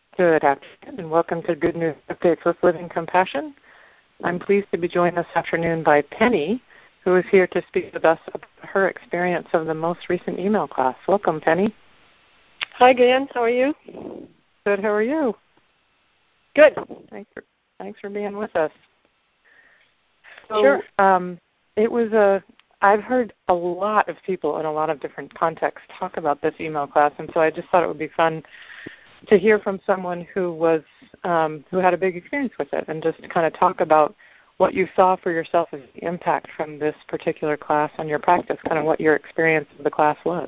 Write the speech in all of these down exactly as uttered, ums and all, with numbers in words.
Good afternoon, and welcome to Good News Updates with Living Compassion. I'm pleased to be joined this afternoon by Penny, who is here to speak with us about her experience of the most recent email class. Welcome, Penny. Hi, Dan. How are you? Good. How are you? Good. Thanks for thanks for being with us. So, sure. Um, it was a. I've heard a lot of people in a lot of different contexts talk about this email class, and so I just thought it would be fun to hear from someone who was um, who had a big experience with it, and just kind of talk about what you saw for yourself as the impact from this particular class on your practice, kind of what your experience of the class was.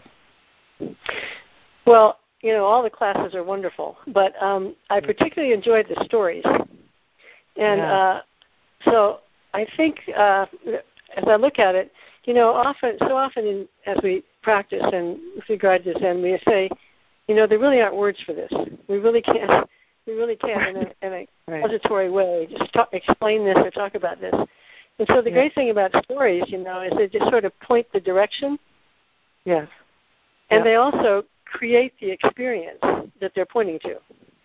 Well, you know, all the classes are wonderful, but um, I particularly enjoyed the stories. And yeah. uh, so I think uh, as I look at it, you know, often, so often in, as we practice and with regard to Zen, we say, you know, there really aren't words for this. We really can't. We really can't, in a, in a right. expository way, just talk, explain this or talk about this. And so the yeah. great thing about stories, you know, is they just sort of point the direction. Yes. And yeah. they also create the experience that they're pointing to.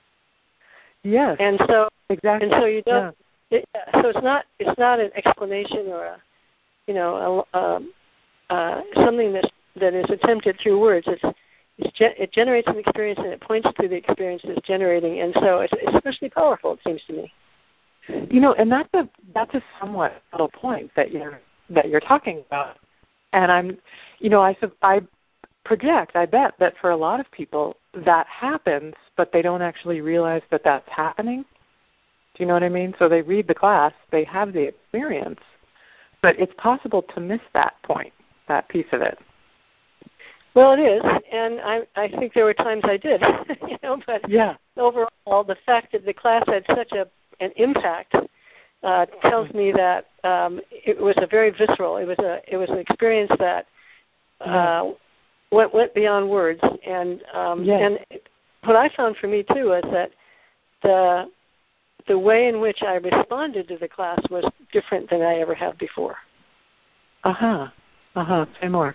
Yes. And so exactly. And so you don't. Yeah. It, so it's not. It's not an explanation or a, you know, a, um, uh, something that that is attempted through words. It's It's ge- it generates an experience, and it points to the experience it's generating, and so it's especially powerful, it seems to me. You know, and that's a that's a somewhat subtle point that you're that you're talking about. And I'm, you know, I I project, I bet that for a lot of people that happens, but they don't actually realize that that's happening. Do you know what I mean? So they read the class, they have the experience, but it's possible to miss that point, that piece of it. Well, it is, and I, I think there were times I did, you know. But yeah. overall, the fact that the class had such a an impact uh, tells me that um, it was a very visceral. It was a it was an experience that uh, yeah. went went beyond words. And um, yeah. and what I found for me too is that the the way in which I responded to the class was different than I ever have before. Uh huh. Uh huh. Say more.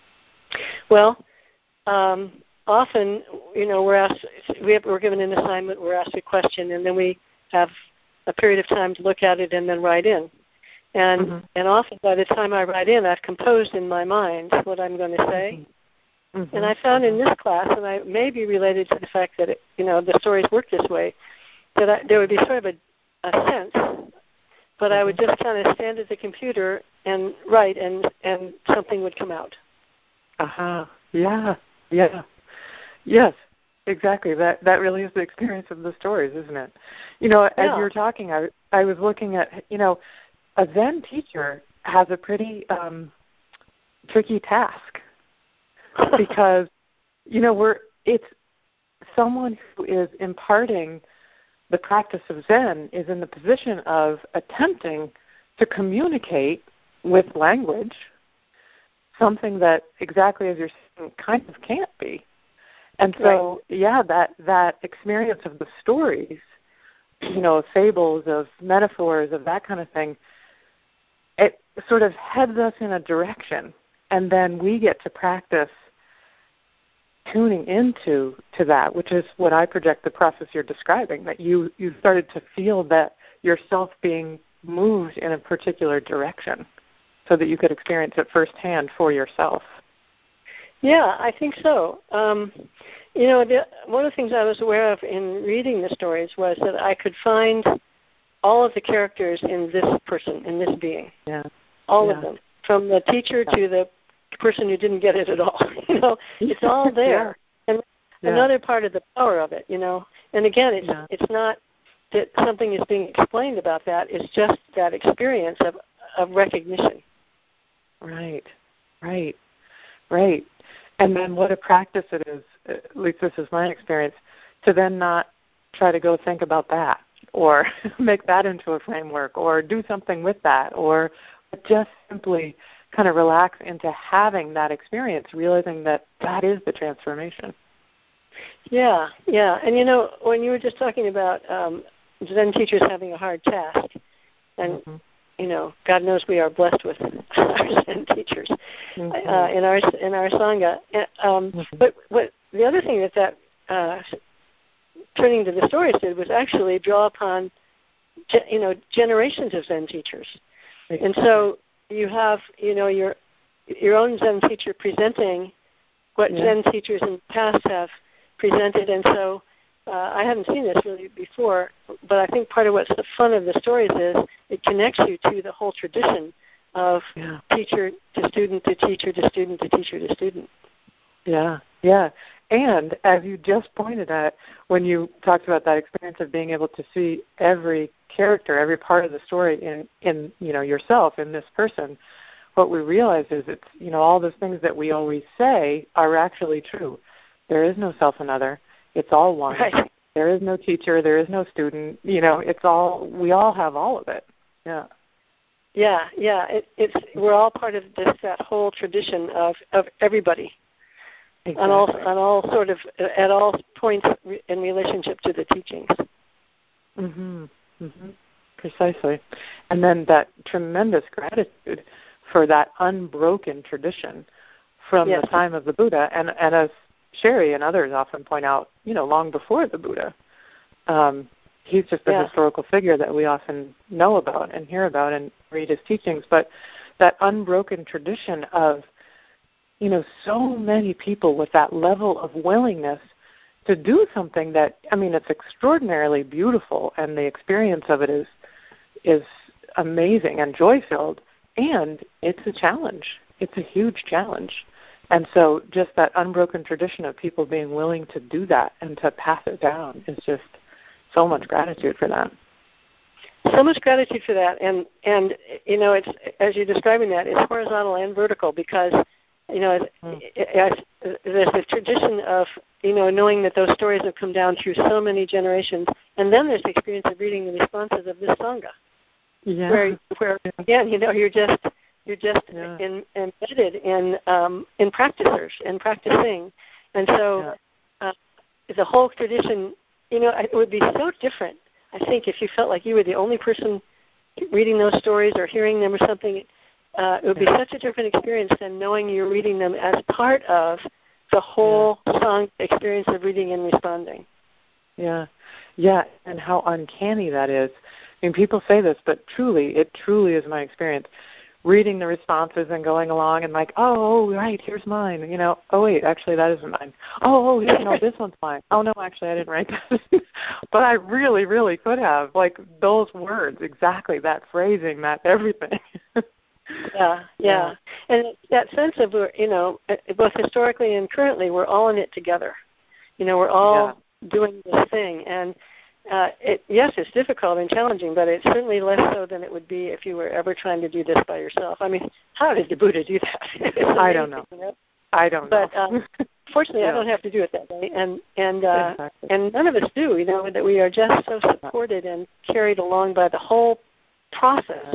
Well, um, often, you know, we're asked, we have, we're given an assignment, we're asked a question, and then we have a period of time to look at it and then write in. And mm-hmm. and often by the time I write in, I've composed in my mind what I'm going to say. Mm-hmm. Mm-hmm. And I found in this class, and I may be related to the fact that, it, you know, the stories work this way, that I, there would be sort of a, a sense, but mm-hmm. I would just kind of stand at the computer and write, and, and something would come out. Uh-huh. Yeah. Yeah. Yes, exactly. That that really is the experience of the stories, isn't it? You know, as yeah. you were talking, I, I was looking at, you know, a Zen teacher has a pretty um, tricky task because, you know, we're it's someone who is imparting the practice of Zen is in the position of attempting to communicate with language something that, exactly as you're saying, kind of can't be. And so, right. yeah, that, that experience of the stories, you know, of fables, of metaphors, of that kind of thing, it sort of heads us in a direction, and then we get to practice tuning into to that, which is what I project the process you're describing, that you, you started to feel that yourself being moved in a particular direction, so that you could experience it firsthand for yourself. Yeah, I think so. Um, you know, the, one of the things I was aware of in reading the stories was that I could find all of the characters in this person, in this being. Yeah. All yeah. of them, from the teacher yeah. to the person who didn't get it at all. You know, it's all there. yeah. And yeah. another part of the power of it, you know. And again, it's yeah. it's not that something is being explained about that. It's just that experience of, of recognition. Right, right, right. And then what a practice it is, at least this is my experience, to then not try to go think about that or make that into a framework or do something with that, or just simply kind of relax into having that experience, realizing that that is the transformation. Yeah, yeah. And, you know, when you were just talking about um, Zen teachers having a hard task, and mm-hmm. you know, God knows we are blessed with our Zen teachers mm-hmm. uh, in our in our Sangha. Um, mm-hmm. But what the other thing that that uh, turning to the stories did was actually draw upon, ge- you know, generations of Zen teachers. Exactly. And so you have, you know, your your own Zen teacher presenting what yeah. Zen teachers in the past have presented. And so uh, I hadn't seen this really before, but I think part of what's the fun of the stories is it connects you to the whole tradition of yeah. teacher to student to teacher to student to teacher to student. Yeah, yeah. And as you just pointed at, when you talked about that experience of being able to see every character, every part of the story in, in you know, yourself, in this person, what we realize is it's, you know, all those things that we always say are actually true. There is no self and other. It's all one. Right. There is no teacher. There is no student. You know, it's all, we all have all of it. Yeah. Yeah, yeah. It, it's we're all part of this, that whole tradition of, of everybody. Exactly. On all, on all sort of, at all points in relationship to the teachings. Mm-hmm. Mm-hmm. Precisely. And then that tremendous gratitude for that unbroken tradition from yes. the time of the Buddha, and, and as Sherry and others often point out, you know, long before the Buddha. Um, he's just a yeah. historical figure that we often know about and hear about and read his teachings, but that unbroken tradition of, you know, so many people with that level of willingness to do something that, I mean, it's extraordinarily beautiful, and the experience of it is is amazing and joy-filled, and it's a challenge. It's a huge challenge. And so just that unbroken tradition of people being willing to do that and to pass it down is just so much gratitude for that. So much gratitude for that. And, and you know, it's as you're describing that, it's horizontal and vertical because, you know, mm. it, it, there's this tradition of, you know, knowing that those stories have come down through so many generations. And then there's the experience of reading the responses of this Sangha. Yeah. Where, where again, you know, you're just you're just yeah. in, embedded in um, in practicers and practicing, and so yeah. uh, the whole tradition, you know, it would be so different. I think if you felt like you were the only person reading those stories or hearing them or something, uh, it would yeah. be such a different experience than knowing you're reading them as part of the whole yeah. song experience of reading and responding. Yeah, yeah, and how uncanny that is. I mean, people say this, but truly, it truly is my experience. Reading the responses and going along and like, oh, right, here's mine. You know, oh, wait, actually, that isn't mine. Oh, oh, you know, this one's mine. Oh, no, actually, I didn't write that. But I really, really could have. Like, those words, exactly, that phrasing, that everything. yeah, yeah. And that sense of, you know, both historically and currently, we're all in it together. You know, we're all yeah. doing this thing. And Uh, it, yes, it's difficult and challenging, but it's certainly less so than it would be if you were ever trying to do this by yourself. I mean, how did the Buddha do that? amazing, I don't know. You know? I don't but, know. um, fortunately, yeah. I don't have to do it that way, and and uh, exactly. and none of us do. You know, that we are just so supported and carried along by the whole process.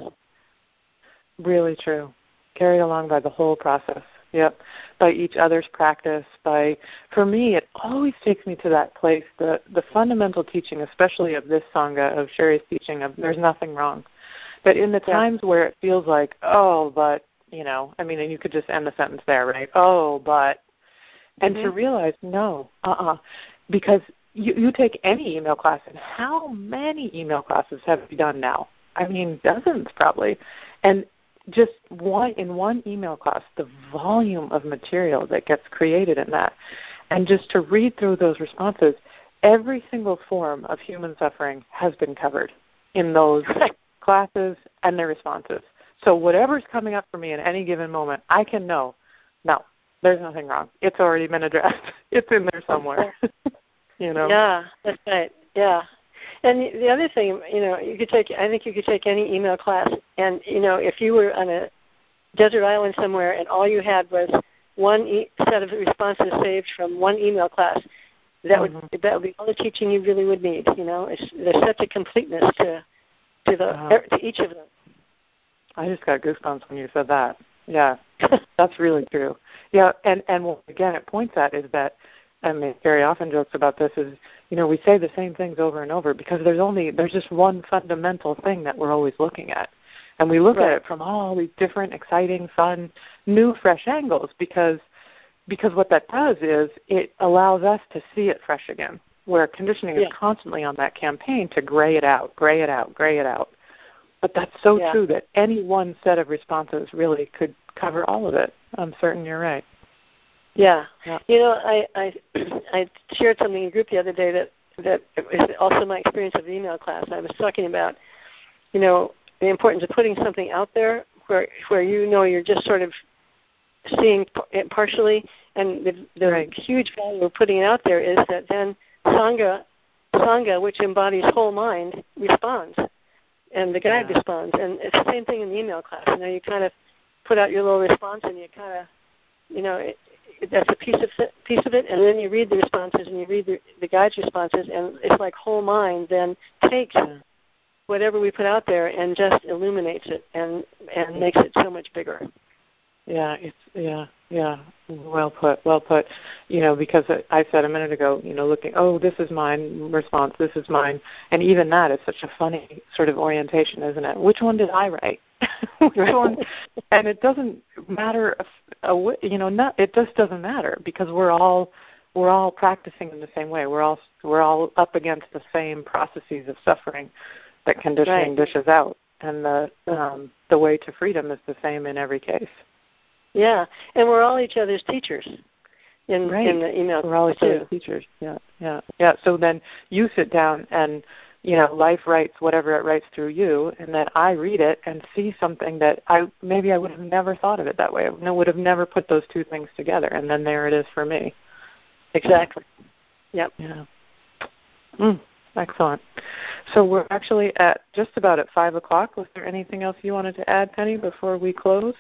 Really true. Carried along by the whole process. Yep, by each other's practice, by, for me, it always takes me to that place, the, the fundamental teaching, especially of this Sangha, of Sherry's teaching of there's nothing wrong. But in the yeah. times where it feels like, oh, but, you know, I mean, and you could just end the sentence there, right? Oh, but, and mm-hmm. to realize, no, uh-uh, because you, you take any email class, and how many email classes have you done now? I mean, dozens probably. And just one in one email class, the volume of material that gets created in that, and just to read through those responses, every single form of human suffering has been covered in those classes and their responses. So whatever's coming up for me in any given moment, I can know, no, there's nothing wrong. It's already been addressed. It's in there somewhere. you know? Yeah, that's right. Yeah. And the other thing, you know, you could take, I think you could take any email class, and, you know, if you were on a desert island somewhere and all you had was one e- set of responses saved from one email class, that mm-hmm. would that would be all the teaching you really would need, you know. It's, there's such a completeness to to, the, uh-huh. to each of them. I just got goosebumps when you said that. Yeah, that's really true. Yeah, and, and what, again, it points at is that, I mean, Gary often jokes about this, is, you know, we say the same things over and over because there's only, there's just one fundamental thing that we're always looking at. And we look right. at it from all these different, exciting, fun, new, fresh angles because because what that does is it allows us to see it fresh again. where conditioning yeah. is constantly on that campaign to gray it out, gray it out, gray it out. But that's so yeah. true that any one set of responses really could cover all of it. I'm certain you're right. Yeah. yeah. You know, I, I I shared something in group the other day that, that is also my experience of the email class. I was talking about, you know, the importance of putting something out there where where you know you're just sort of seeing it partially, and the, the right. huge value of putting it out there is that then Sangha, Sangha, which embodies whole mind, responds, and the guide yeah. responds. And it's the same thing in the email class. You know, you kind of put out your little response, and you kind of, you know, it, it, that's a piece of it, piece of it, and then you read the responses, and you read the, the guide's responses, and it's like whole mind then takes yeah. whatever we put out there and just illuminates it and and makes it so much bigger. Yeah, it's yeah, yeah. Well put, well put. You know, because I said a minute ago, you know, looking, oh, this is mine response, this is mine, and even that is such a funny sort of orientation, isn't it? Which one did I write? Which one? And it doesn't matter. A, a, you know, not it just doesn't matter because we're all we're all practicing in the same way. We're all we're all up against the same processes of suffering that conditioning Right. dishes out, and the um, the way to freedom is the same in every case. Yeah, and we're all each other's teachers in, right. in the email. We're all each other's teachers. Yeah, yeah, yeah. So then you sit down and, you know, life writes whatever it writes through you, and then I read it and see something that I maybe I would have never thought of it that way. I would have never put those two things together, and then there it is for me. Exactly. Yep. Yeah. Mm, excellent. So we're actually at just about at five o'clock. Was there anything else you wanted to add, Penny, before we close?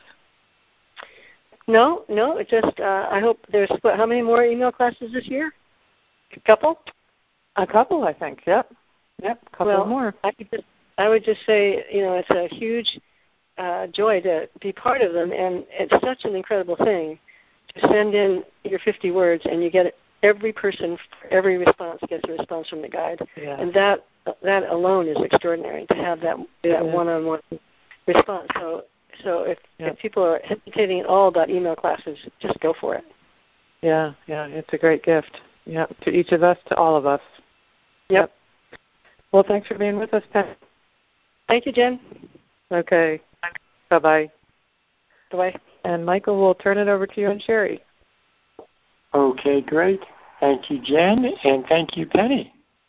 No, no. It just uh, I hope there's what, how many more email classes this year? A couple. A couple, I think. Yep. Yep. A couple well, more. I could just I would just say, you know, it's a huge uh, joy to be part of them, and it's such an incredible thing to send in your fifty words, and you get every person, every response gets a response from the guide, yeah. and that that alone is extraordinary to have that that one-on-one response. So. So if, yep. if people are hesitating at all about email classes, just go for it. Yeah, yeah, it's a great gift. Yeah, to each of us, to all of us. Yep. yep. Well, thanks for being with us, Penny. Thank you, Jen. Okay. Bye-bye. Bye-bye. And Michael, we'll turn it over to you and Sherry. Okay, great. Thank you, Jen, and thank you, Penny.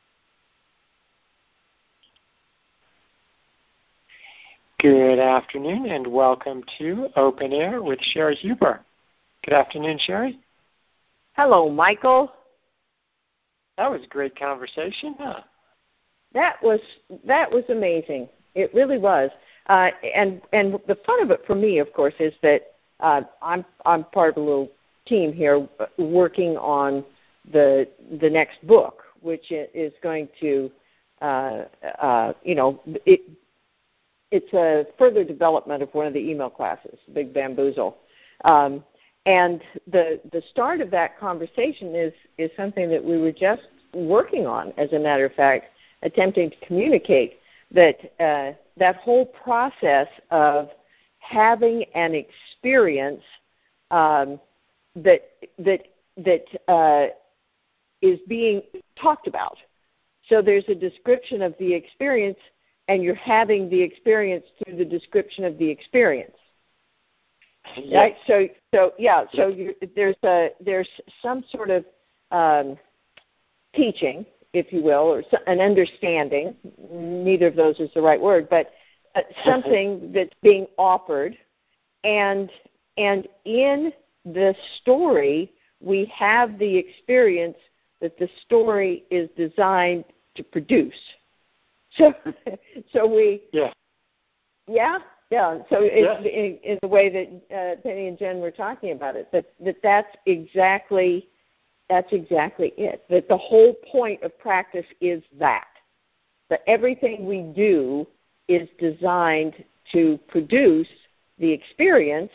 Good afternoon, and welcome to Open Air with Sherry Huber. Good afternoon, Sherry. Hello, Michael. That was a great conversation, huh? That was that was amazing. It really was. Uh, and and the fun of it for me, of course, is that uh, I'm I'm part of a little team here working on the the next book, which is going to, uh, uh, you know, it. It's a further development of one of the email classes, Big Bamboozle. Um, and the the start of that conversation is, is something that we were just working on, as a matter of fact, attempting to communicate that uh, that whole process of having an experience um, that that that uh, is being talked about. So there's a description of the experience, and you're having the experience through the description of the experience, yes. right? So, so yeah. So you, there's a there's some sort of um, teaching, if you will, or an understanding. Neither of those is the right word, but uh, something that's being offered, and and in the story we have the experience that the story is designed to produce. So, so we, yeah, yeah, yeah. So it's yeah. in, in the way that uh, Penny and Jen were talking about it, that, that that's exactly that's exactly it. That the whole point of practice is that that everything we do is designed to produce the experience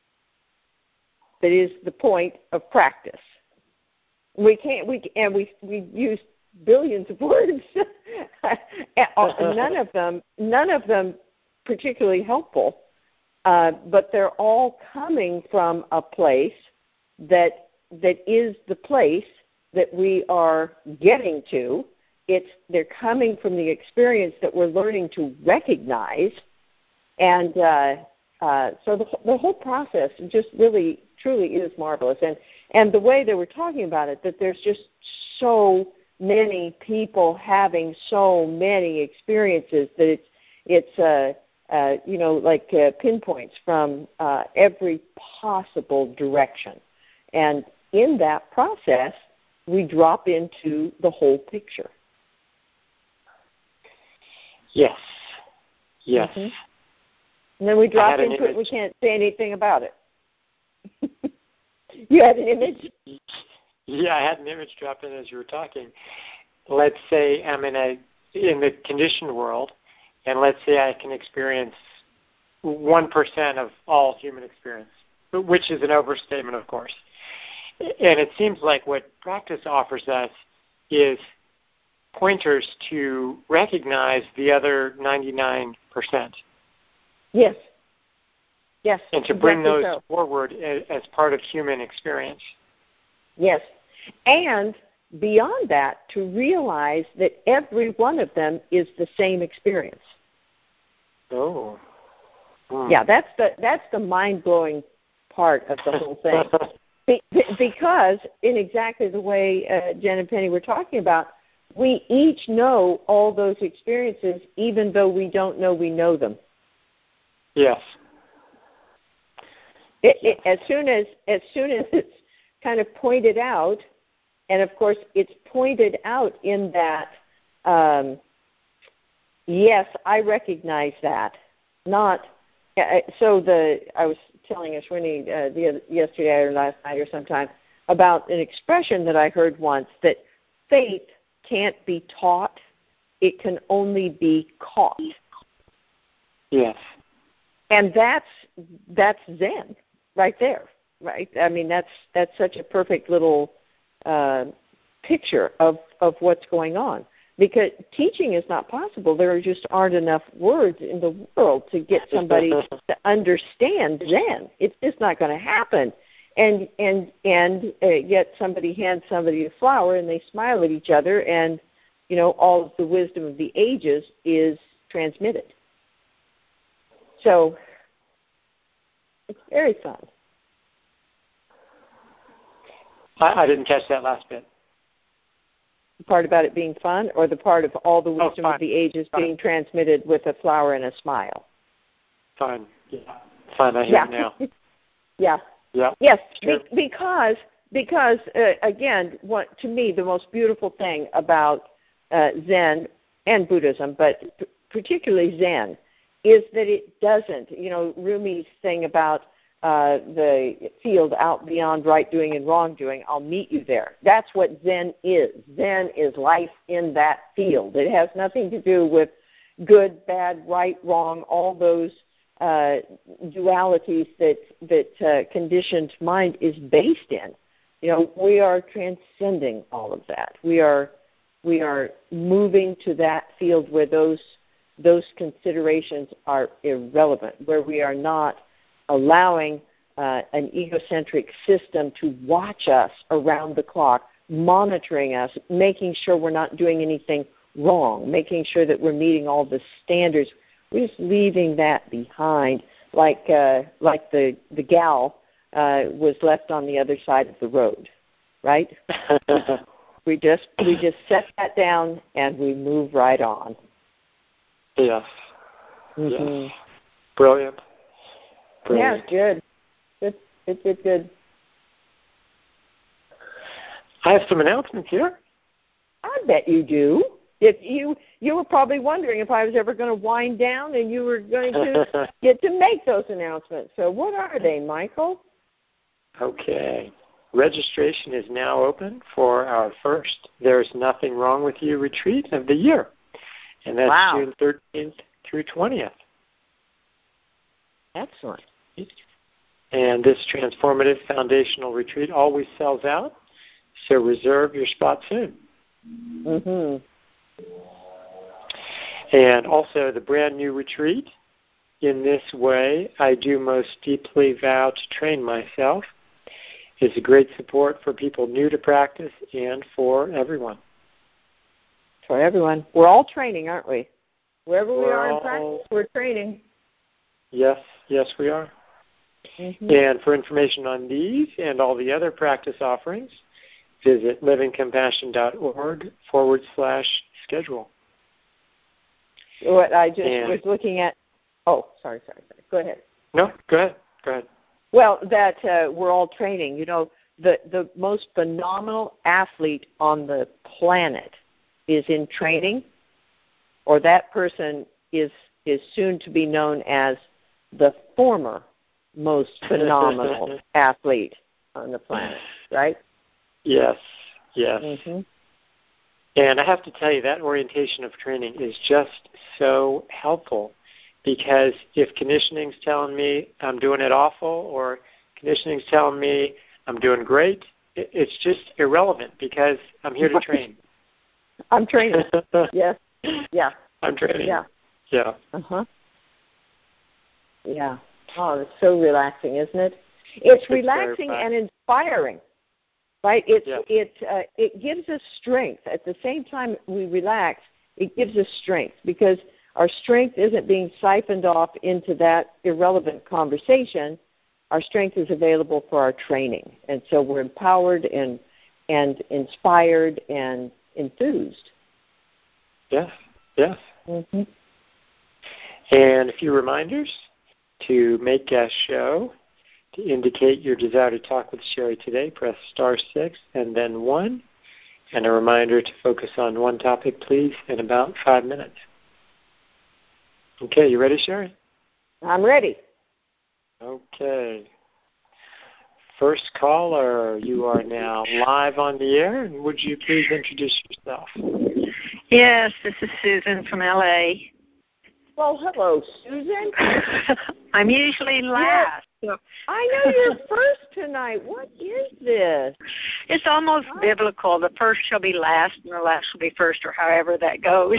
that is the point of practice. We can't. We and we we use billions of words. none of them, none of them particularly helpful, uh, but they're all coming from a place that that is the place that we are getting to. It's they're coming from the experience that we're learning to recognize, and uh, uh, so the, the whole process just really, truly is marvelous. And and the way that we're talking about it, that there's just so many people having so many experiences that it's it's uh, uh, you know like uh, pinpoints from uh, every possible direction, and in that process, we drop into the whole picture. Yes. Yes. Mm-hmm. And then we drop into it and we can't say anything about it. You had an image? Yeah, I had an image drop in as you were talking. Let's say I'm in a in the conditioned world, and let's say I can experience one percent of all human experience, which is an overstatement, of course. And it seems like what practice offers us is pointers to recognize the other ninety-nine percent. Yes. Yes. And to exactly bring those so. forward as, as part of human experience. Yes. And beyond that, to realize that every one of them is the same experience. Oh. Hmm. Yeah, that's the that's the mind-blowing part of the whole thing. Be, because in exactly the way uh, Jen and Penny were talking about, we each know all those experiences, even though we don't know we know them. Yes. It, it, as soon as as soon as it's kind of pointed out, and of course it's pointed out in that, um, yes, I recognize that. Not uh, so. The I was telling Ashwini uh, the yesterday or last night or sometime about an expression that I heard once, that faith can't be taught, it can only be caught. Yes. And that's that's Zen right there, right? I mean, that's that's such a perfect little uh, picture of, of what's going on. Because teaching is not possible. There just aren't enough words in the world to get somebody to understand Zen. It's just not going to happen. And and and uh, yet somebody hands somebody a flower and they smile at each other, and you know all of the wisdom of the ages is transmitted. So it's very fun. I, I didn't catch that last bit. The part about it being fun, or the part of all the wisdom oh, of the ages fine. being transmitted with a flower and a smile? Fine. Yeah. Fine, I hear yeah. it now. yeah. Yeah. Yes, sure. be- because because uh, again, what to me the most beautiful thing about uh, Zen and Buddhism, but p- particularly Zen, is that it doesn't. You know, Rumi's thing about uh, the field out beyond right doing and wrong doing. I'll meet you there. That's what Zen is. Zen is life in that field. It has nothing to do with good, bad, right, wrong, all those Uh, dualities that that uh, conditioned mind is based in. You know, we are transcending all of that. We are we are moving to that field where those those considerations are irrelevant, where we are not allowing uh, an egocentric system to watch us around the clock, monitoring us, making sure we're not doing anything wrong, making sure that we're meeting all the standards. We're just leaving that behind, like uh, like the the gal uh, was left on the other side of the road, right? we just we just set that down and we move right on. Yes. Mm-hmm. Yes. Brilliant. Brilliant. Yeah, good. Good. Good. Good. Good. I have some announcements here. I bet you do. If you you were probably wondering if I was ever going to wind down and you were going to get to make those announcements. So what are they, Michael? Okay. Registration is now open for our first There's Nothing Wrong With You retreat of the year. And that's wow. June thirteenth through twentieth. Excellent. And this transformative foundational retreat always sells out, so reserve your spot soon. Mm-hmm. And also the brand new retreat, In This Way I Do Most Deeply Vow to Train Myself. It's a great support for people new to practice and for everyone. For everyone. We're all training, aren't we? Wherever we We're are all, in practice, we're training. Yes, yes we are. Mm-hmm. And for information on these and all the other practice offerings, visit livingcompassion.org forward slash schedule. What I just and, was looking at, oh, sorry, sorry, sorry. Go ahead. No, go ahead. Go ahead. Well, that uh, we're all training. You know, the, the most phenomenal athlete on the planet is in training, or that person is is soon to be known as the former most phenomenal athlete on the planet, right? Yes, yes. Mm-hmm. And I have to tell you, that orientation of training is just so helpful, because if conditioning's telling me I'm doing it awful or conditioning's telling me I'm doing great, it's just irrelevant because I'm here to train. I'm training. Yes. Yeah. I'm training. Yeah. Yeah. Uh-huh. Yeah. Oh, it's so relaxing, isn't it? It's, it's relaxing and inspiring, right? It's, yeah. It uh, it gives us strength. At the same time we relax, it gives us strength, because our strength isn't being siphoned off into that irrelevant conversation. Our strength is available for our training. And so we're empowered and and inspired and enthused. Yes, yes. Mm-hmm. And a few reminders to make guest show. To indicate your desire to talk with Sherry today, press star six and then one. And a reminder to focus on one topic, please, in about five minutes. Okay, you ready, Sherry? I'm ready. Okay. First caller, you are now live on the air, and would you please introduce yourself? Yes, this is Susan from L A. Well, hello, Susan. I'm usually last. So. I know you're first tonight. What is this? It's almost oh. biblical. The first shall be last, and the last shall be first, or however that goes.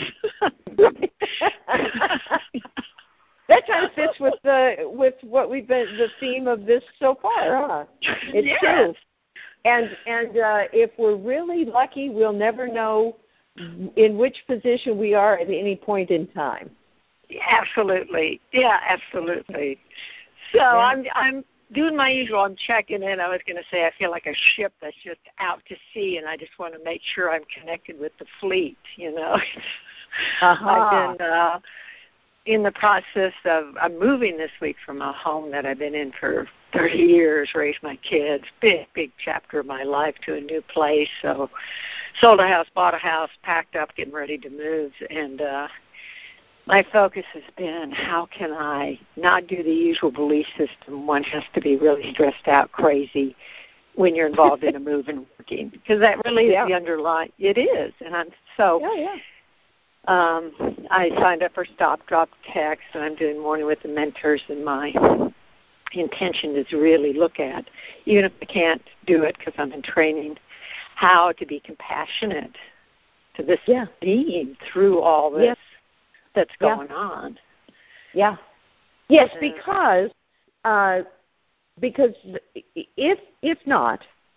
That kind of fits with the with what we've been the theme of this so far, huh? It's yes. true. And and uh, if we're really lucky, we'll never know in which position we are at any point in time. Absolutely. Yeah, absolutely. So yeah. I'm I'm doing my usual. I'm checking in. I was going to say I feel like a ship that's just out to sea, and I just want to make sure I'm connected with the fleet. You know, uh-huh. I've been uh, in the process of I'm moving this week from a home that I've been in for thirty years, raised my kids, big big chapter of my life, to a new place. So sold a house, bought a house, packed up, getting ready to move, and. uh My focus has been, how can I not do the usual belief system, one has to be really stressed out, crazy, when you're involved in a move and working, because that really is yeah. the underlying, it is. And I'm so, yeah, yeah. Um, I signed up for Stop, Drop, Text, and I'm doing Morning with the Mentors, and my intention is to really look at, even if I can't do it because I'm in training, how to be compassionate to this yeah. being through all this. Yeah. That's going yeah. on. Yeah. Yes, because uh, because if if not,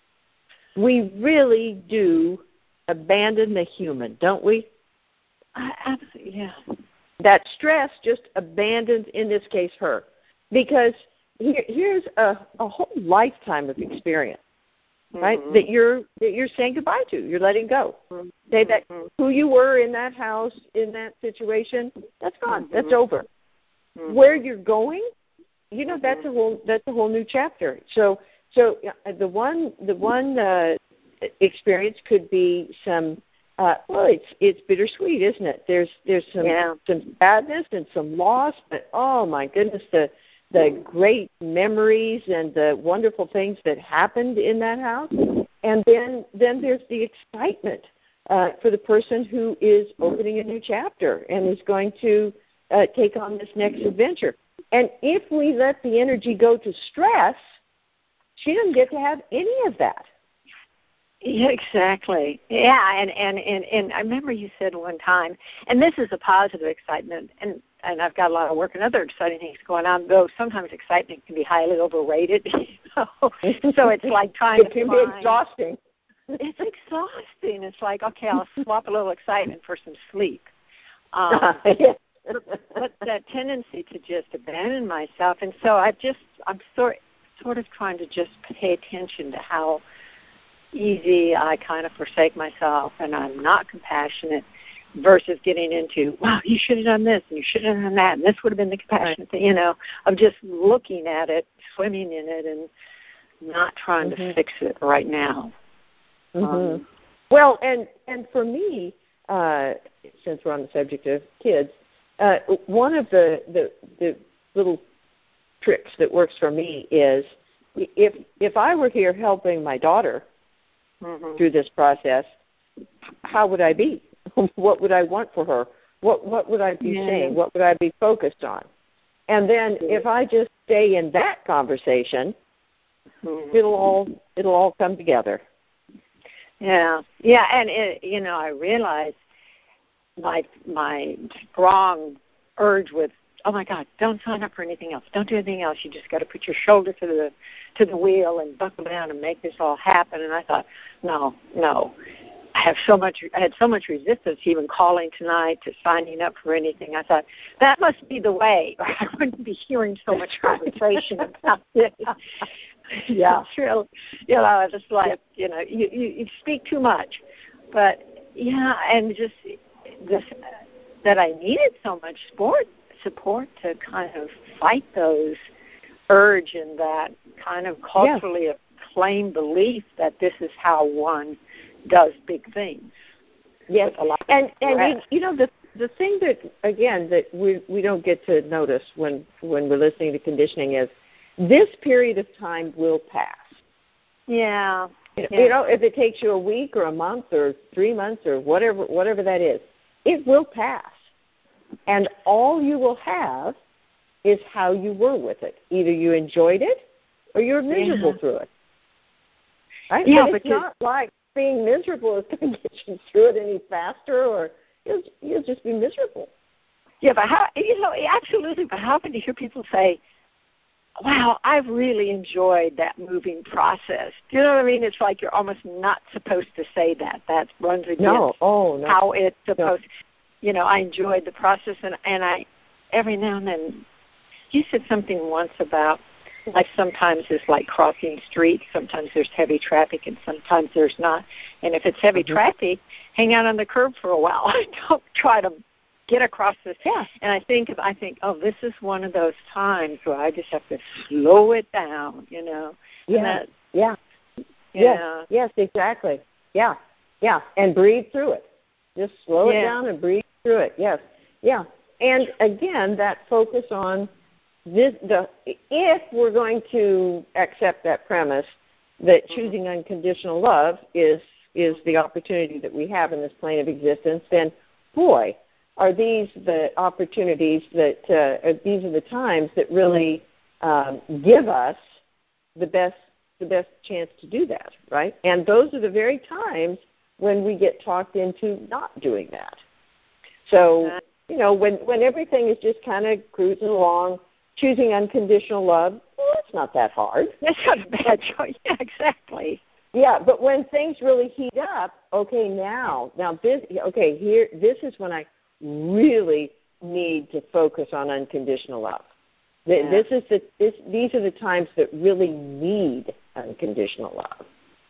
we really do abandon the human, don't we? I, absolutely, yeah. That stress just abandons, in this case, her, because here, here's a, a whole lifetime of experience. Right, mm-hmm. that you're that you're saying goodbye to, you're letting go. Mm-hmm. Say that who you were in that house, in that situation, that's gone, mm-hmm. that's over. Mm-hmm. Where you're going, you know, mm-hmm. that's a whole that's a whole new chapter. So, so uh, the one the one uh, experience could be some. Uh, well, it's it's bittersweet, isn't it? There's there's some yeah. some sadness and some loss, but oh my goodness, the the great memories and the wonderful things that happened in that house. And then, then there's the excitement uh, for the person who is opening a new chapter and is going to uh, take on this next adventure. And if we let the energy go to stress, she doesn't get to have any of that. Yeah, exactly. Yeah, and, and, and, and I remember you said one time, and this is a positive excitement, and and I've got a lot of work and other exciting things going on, though sometimes excitement can be highly overrated. You know? So it's like trying it to can find, be exhausting. It's exhausting. It's like, okay, I'll swap a little excitement for some sleep. Um, yes. but that tendency to just abandon myself, and so I just, I'm sort, sort of trying to just pay attention to how easy I kind of forsake myself, and I'm not compassionate, versus getting into, wow, you should have done this, and you should have done that, and this would have been the compassionate right. thing, you know, of just looking at it, swimming in it, and not trying mm-hmm. to fix it right now. Mm-hmm. Um, well, and and for me, uh, since we're on the subject of kids, uh, one of the, the the little tricks that works for me is if if I were here helping my daughter mm-hmm. through this process, how would I be? What would I want for her? What what would I be yeah. saying? What would I be focused on? And then if I just stay in that conversation, mm-hmm. it'll all it'll all come together. Yeah, yeah, and it, you know, I realize my my strong urge with, oh my God, don't sign up for anything else. Don't do anything else. You just got to put your shoulder to the to the wheel and buckle down and make this all happen. And I thought, no, no. I have so much. I had so much resistance even calling tonight to signing up for anything. I thought that must be the way, or I wouldn't be hearing so much conversation about it. Yeah, it's real. You know, just like you know, you, you you speak too much, but yeah, and just this that I needed so much support support to kind of fight those urge and that kind of culturally yeah. acclaimed belief that this is how one does big things. Yes, and and you, you know the the thing that again that we we don't get to notice when when we're listening to conditioning is this period of time will pass. Yeah. You, yeah. you know, if it takes you a week or a month or three months or whatever whatever that is, it will pass, and all you will have is how you were with it. Either you enjoyed it or you were miserable yeah. through it. Right? Yeah, but, but it's not like being miserable is going to get you through it any faster, or you'll, you'll just be miserable. Yeah, but how, you know, absolutely, but how can you hear people say, wow, I've really enjoyed that moving process? Do you know what I mean? It's like you're almost not supposed to say that. That runs against no. Oh, no. how it's supposed no. You know, I enjoyed the process, and, and I, every now and then, you said something once about, like sometimes it's like crossing streets, sometimes there's heavy traffic, and sometimes there's not. And if it's heavy mm-hmm. traffic, hang out on the curb for a while. Don't try to get across this. Yeah. And I think, I think, oh, this is one of those times where I just have to slow it down, you know. Yeah. That, yeah. Yeah. Yes. Yes, exactly. Yeah. Yeah. And breathe through it. Just slow yeah. it down and breathe through it. Yes. Yeah. And again, that focus on this, the, if we're going to accept that premise that choosing unconditional love is is the opportunity that we have in this plane of existence, then, boy, are these the opportunities that, uh, these are the times that really um, give us the best the best chance to do that, right? And those are the very times when we get talked into not doing that. So, you know, when, when everything is just kind of cruising along, choosing unconditional love, well, it's not that hard. That's not a bad choice. Yeah, exactly. Yeah, but when things really heat up, okay, now, now this, okay, here, this is when I really need to focus on unconditional love. Yeah. This is the, this, these are the times that really need unconditional love.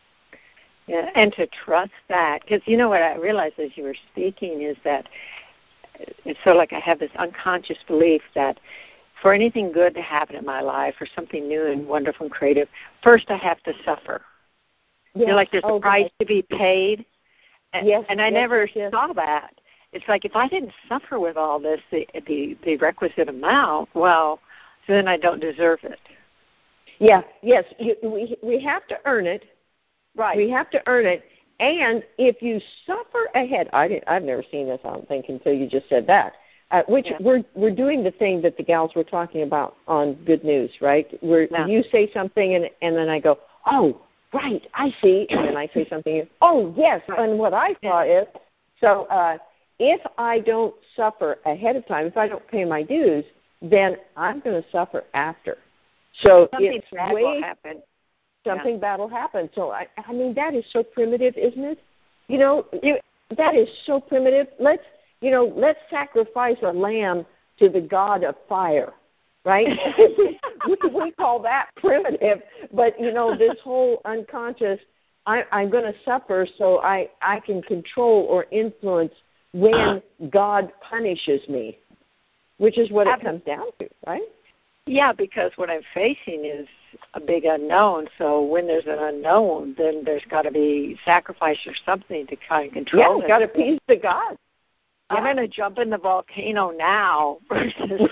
Yeah, and to trust that, because you know what I realized as you were speaking is that it's sort of like I have this unconscious belief that for anything good to happen in my life or something new and wonderful and creative, first I have to suffer. Yes. You know, like there's a okay. price to be paid, and, yes, and I yes, never yes. saw that. It's like if I didn't suffer with all this, the, the, the requisite amount, well, then I don't deserve it. Yeah, yes, you, we we have to earn it. Right. We have to earn it. And if you suffer ahead, I did, I've never seen this, I don't think, until you just said that, uh, which yeah. we're we're doing the thing that the gals were talking about on Good News, right? Where yeah. you say something and and then I go, oh, right, I see. And then I say something, oh, yes, and what I thought is, so uh, if I don't suffer ahead of time, if I don't pay my dues, then I'm going to suffer after. So something it's bad way, will happen. Something yeah. bad will happen. So, I, I mean, that is so primitive, isn't it? You know, you, that is so primitive. Let's, you know, let's sacrifice a lamb to the god of fire, right? we, we call that primitive. But, you know, this whole unconscious, I, I'm going to suffer so I, I can control or influence when God punishes me, which is what it comes down to, right? Yeah, because what I'm facing is a big unknown. So when there's an unknown, then there's got to be sacrifice or something to kind of control yeah, it. Yeah, got to appease the God. I'm yeah. going to jump in the volcano now versus...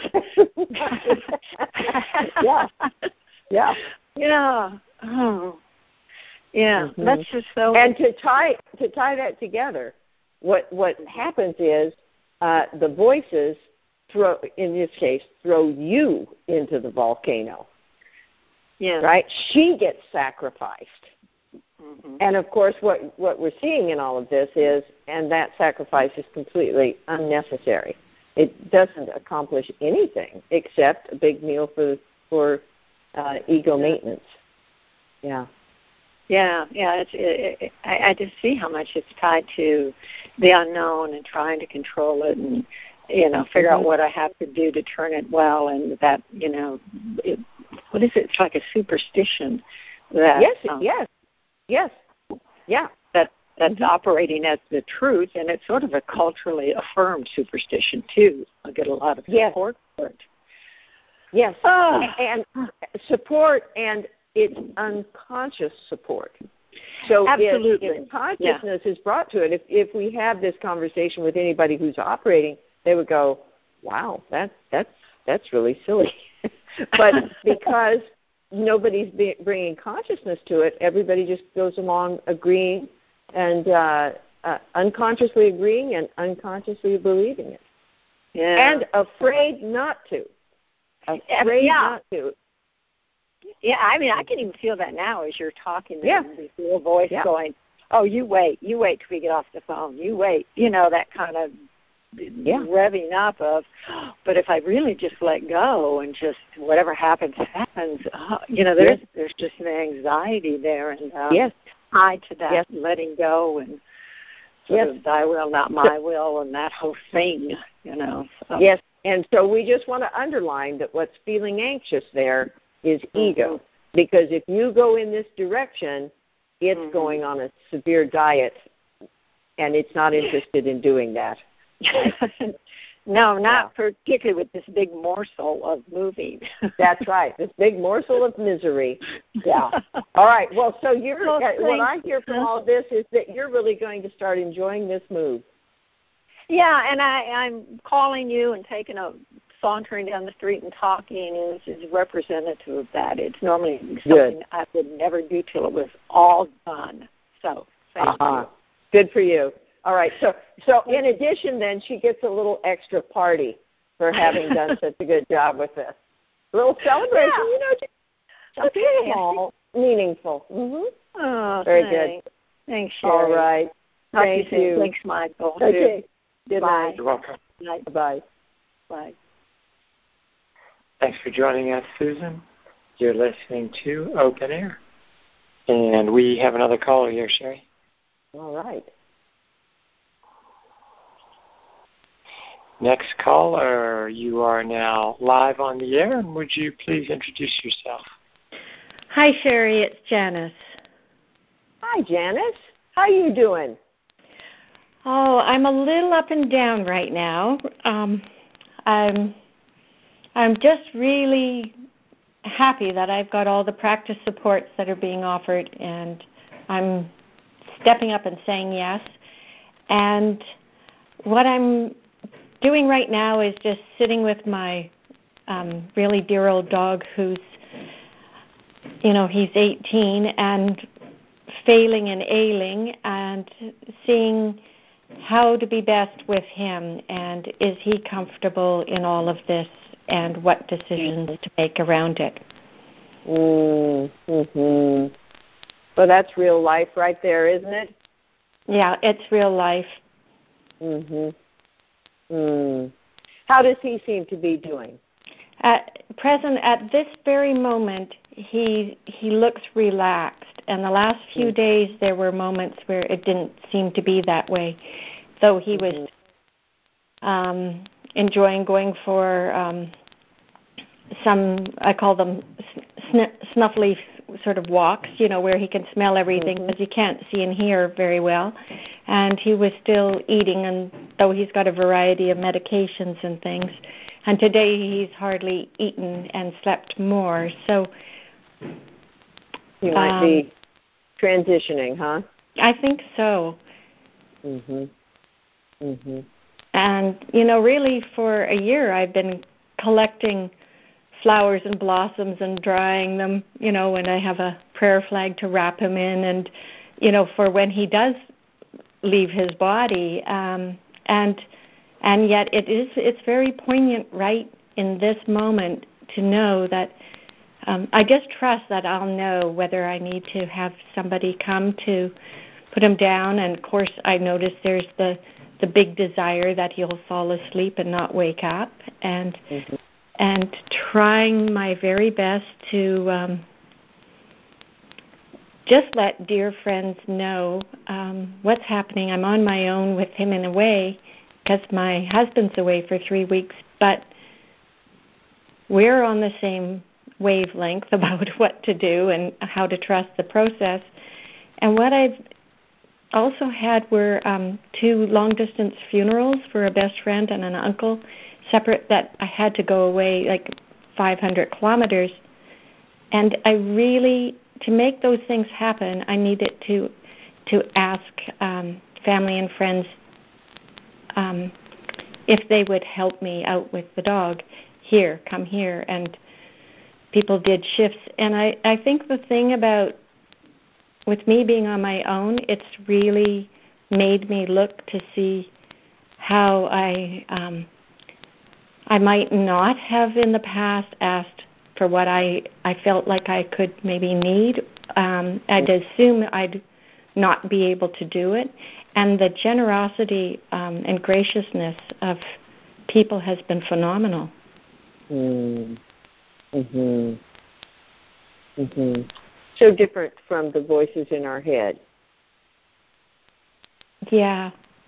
yeah, yeah. Yeah. Oh. Yeah, mm-hmm. That's just so... And to tie to tie that together, what what happens is uh, the voices throw, in this case, throw you into the volcano. Yeah. Right? She gets sacrificed. Mm-hmm. And, of course, what, what we're seeing in all of this is, and that sacrifice is completely unnecessary. It doesn't accomplish anything except a big meal for for uh, ego maintenance. Yeah. Yeah, yeah. It's, it, it, I, I just see how much it's tied to the unknown and trying to control it and, you know, figure mm-hmm. out what I have to do to turn it well. And that, you know, it, what is it? It's like a superstition. That, yes, um, yes, yes, yeah. That That's mm-hmm. operating as the truth, and it's sort of a culturally affirmed superstition, too. I get a lot of support yes. for it. Yes, oh. and support, and it's unconscious support. So Absolutely. if, if consciousness yeah. is brought to it, if, if we have this conversation with anybody who's operating, they would go, wow, that, that's, that's really silly. But because nobody's be, bringing consciousness to it, everybody just goes along agreeing and uh, uh, unconsciously agreeing and unconsciously believing it. Yeah. And afraid not to. Afraid yeah. not to. Yeah, I mean, I can even feel that now as you're talking. Yeah. This little voice yeah. going, oh, you wait, you wait till we get off the phone. You wait. You know, that kind of yeah. revving up of, but if I really just let go and just whatever happens, happens, uh, you know, there's yes. there's just an anxiety there and um, yes. tied to that yes. letting go and sort yes. of thy will, not my will, and that whole thing, you know. So. Yes, and so we just want to underline that what's feeling anxious there is ego. Mm-hmm. Because if you go in this direction, it's mm-hmm. going on a severe diet, and it's not interested in doing that. No, not yeah. particularly with this big morsel of moving. That's right, this big morsel of misery. Yeah. All right, well, so you're, well, what I hear from all of this is that you're really going to start enjoying this move. Yeah, and I, I'm calling you and taking a sauntering down the street and talking is, is representative of that. It's normally something Good. I would never do till it was all done. So thank uh-huh. you. Good for you. All right. So, so in addition, then she gets a little extra party for having done such a good job with this. A little celebration, yeah. you know, just okay. small, meaningful. Mm-hmm. Oh, very thanks. good. Thanks, Sherry. All right. Talk Thank you. you. Thanks, Michael. Okay. Good Bye. night. You're welcome. Night. Bye. Bye. Thanks for joining us, Susan. You're listening to Open Air. And we have another caller here, Sherry. All right. Next caller, you are now live on the air, and would you please introduce yourself? Hi, Sherry. It's Janice. Hi, Janice. How are you doing? Oh, I'm a little up and down right now. Um, I'm, I'm just really happy that I've got all the practice supports that are being offered, and I'm stepping up and saying yes. And what I'm doing right now is just sitting with my um, really dear old dog who's, you know, he's eighteen and failing and ailing, and seeing how to be best with him, and is he comfortable in all of this, and what decisions to make around it. Mm-hmm. Well, that's real life right there, isn't it? Yeah, it's real life. Mm-hmm. Mm. How does he seem to be doing? At present, at this very moment, he he looks relaxed. And the last few mm. days, there were moments where it didn't seem to be that way, though he mm-hmm. was um, enjoying going for um, some, I call them sn- snuffly sort of walks, you know, where he can smell everything because mm-hmm. he can't see and hear very well. And he was still eating, and though he's got a variety of medications and things. And today he's hardly eaten and slept more. So he might um, be transitioning, huh? I think so. Mhm. Mhm. And you know, really, for a year I've been collecting flowers and blossoms and drying them. You know, when I have a prayer flag to wrap him in, and you know, for when he does leave his body. Um, and and yet, it is it's very poignant right in this moment to know that. Um, I just trust that I'll know whether I need to have somebody come to put him down. And, of course, I notice there's the, the big desire that he'll fall asleep and not wake up. And mm-hmm. and trying my very best to um, just let dear friends know um, what's happening. I'm on my own with him in a way because my husband's away for three weeks. But we're on the same wavelength about what to do and how to trust the process. And what I've also had were um, two long-distance funerals for a best friend and an uncle, separate, that I had to go away like five hundred kilometers. And I really, to make those things happen, I needed to to ask um, family and friends um, if they would help me out with the dog. Here, come here. And people did shifts. And I, I think the thing about, with me being on my own, it's really made me look to see how I um, I might not have in the past asked for what I, I felt like I could maybe need. Um, I'd assume I'd not be able to do it. And the generosity um, and graciousness of people has been phenomenal. Mm. Mhm. Mhm. So different from the voices in our head. Yeah.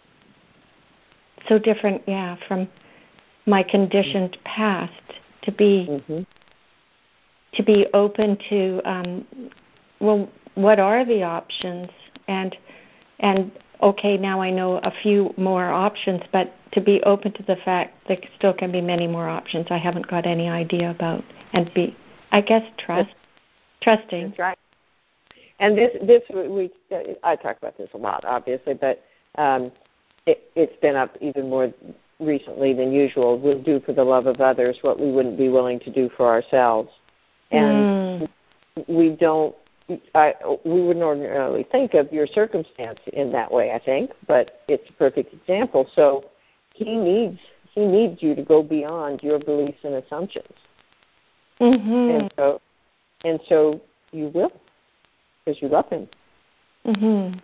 So different, yeah, from my conditioned past to be mm-hmm. to be open to um, well, what are the options? And and okay, now I know a few more options, but to be open to the fact there still can be many more options I haven't got any idea about. And be, I guess, trust, trusting. That's right. And this, this we, I talk about this a lot, obviously, but um, it, it's been up even more recently than usual. We'll do for the love of others what we wouldn't be willing to do for ourselves, and mm. we don't. I, we wouldn't ordinarily think of your circumstance in that way, I think, but it's a perfect example. So he needs he needs you to go beyond your beliefs and assumptions. Mm-hmm. And so, and so you will, because you love him. Mm-hmm.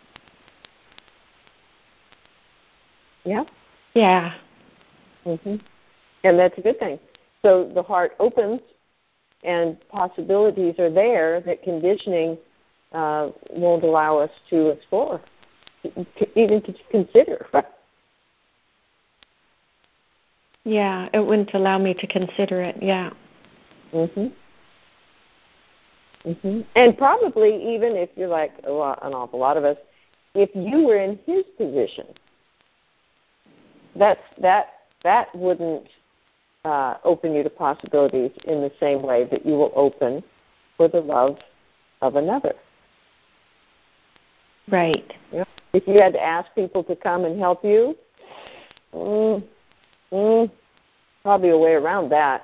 Yeah. Yeah. Mm-hmm. And that's a good thing. So the heart opens, and possibilities are there that conditioning uh, won't allow us to explore, even to consider. Yeah, it wouldn't allow me to consider it. Yeah. Mhm. Mhm. And probably even if you're like a lot, an awful lot of us, if you were in his position, that's that that wouldn't uh, open you to possibilities in the same way that you will open for the love of another. Right. Yeah. If you had to ask people to come and help you, mm, mm, probably a way around that.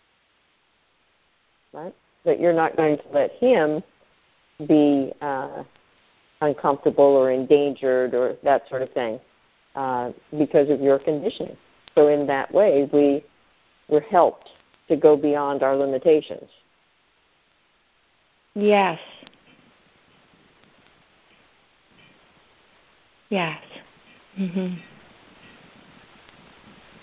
Right? That you're not going to let him be uh, uncomfortable or endangered or that sort of thing uh, because of your conditioning. So in that way, we we're helped to go beyond our limitations. Yes. Yes. Mhm.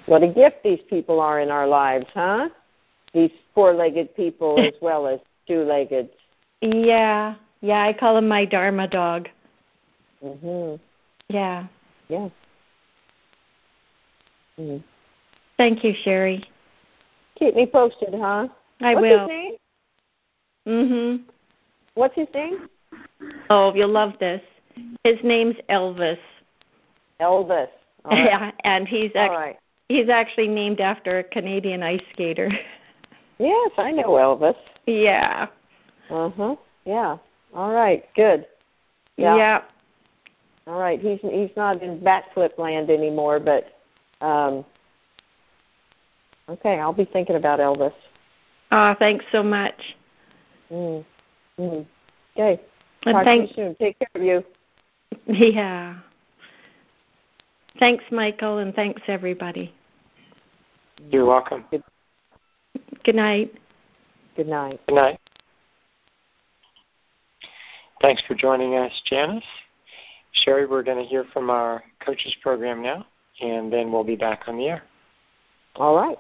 What a gift these people are in our lives, huh? These four-legged people as well as two-legged. Yeah, yeah, I call him my Dharma dog. Mhm. Yeah. Yeah. Mm. Thank you, Sherry. Keep me posted, huh? I What's will. What's his name? Mhm. What's his name? Oh, you'll love this. His name's Elvis. Elvis. All right. Yeah, and he's All actually right. he's actually named after a Canadian ice skater. Yes, I know Elvis. Yeah. Uh huh. Yeah. All right. Good. Yeah. Yeah. All right. He's he's not in backflip land anymore, but um. Okay, I'll be thinking about Elvis. Oh, thanks so much. Mm. Mm. Okay. And Talk thank- to you soon. Take care of you. Yeah. Thanks, Michael, and thanks, everybody. You're welcome. Good, Good night. good night. Good night. Thanks for joining us, Janice. Sherry, we're going to hear from our coaches program now, and then we'll be back on the air. All right.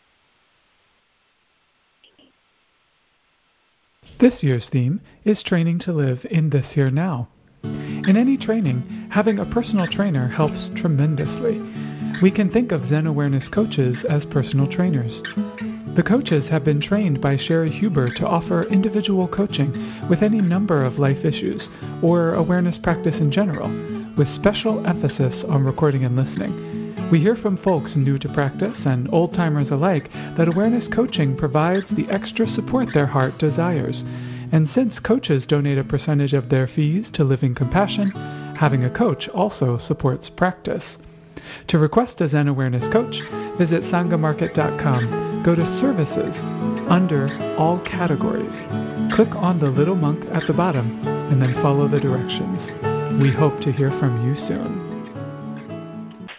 This year's theme is Training to Live in This Here Now. In any training, having a personal trainer helps tremendously. We can think of Zen Awareness coaches as personal trainers. The coaches have been trained by Sherry Huber to offer individual coaching with any number of life issues or awareness practice in general, with special emphasis on recording and listening. We hear from folks new to practice and old-timers alike that awareness coaching provides the extra support their heart desires. And since coaches donate a percentage of their fees to Living Compassion, having a coach also supports practice. To request a Zen Awareness coach, visit sangamarket dot com. Go to Services, under All Categories. Click on the little monk at the bottom, and then follow the directions. We hope to hear from you soon.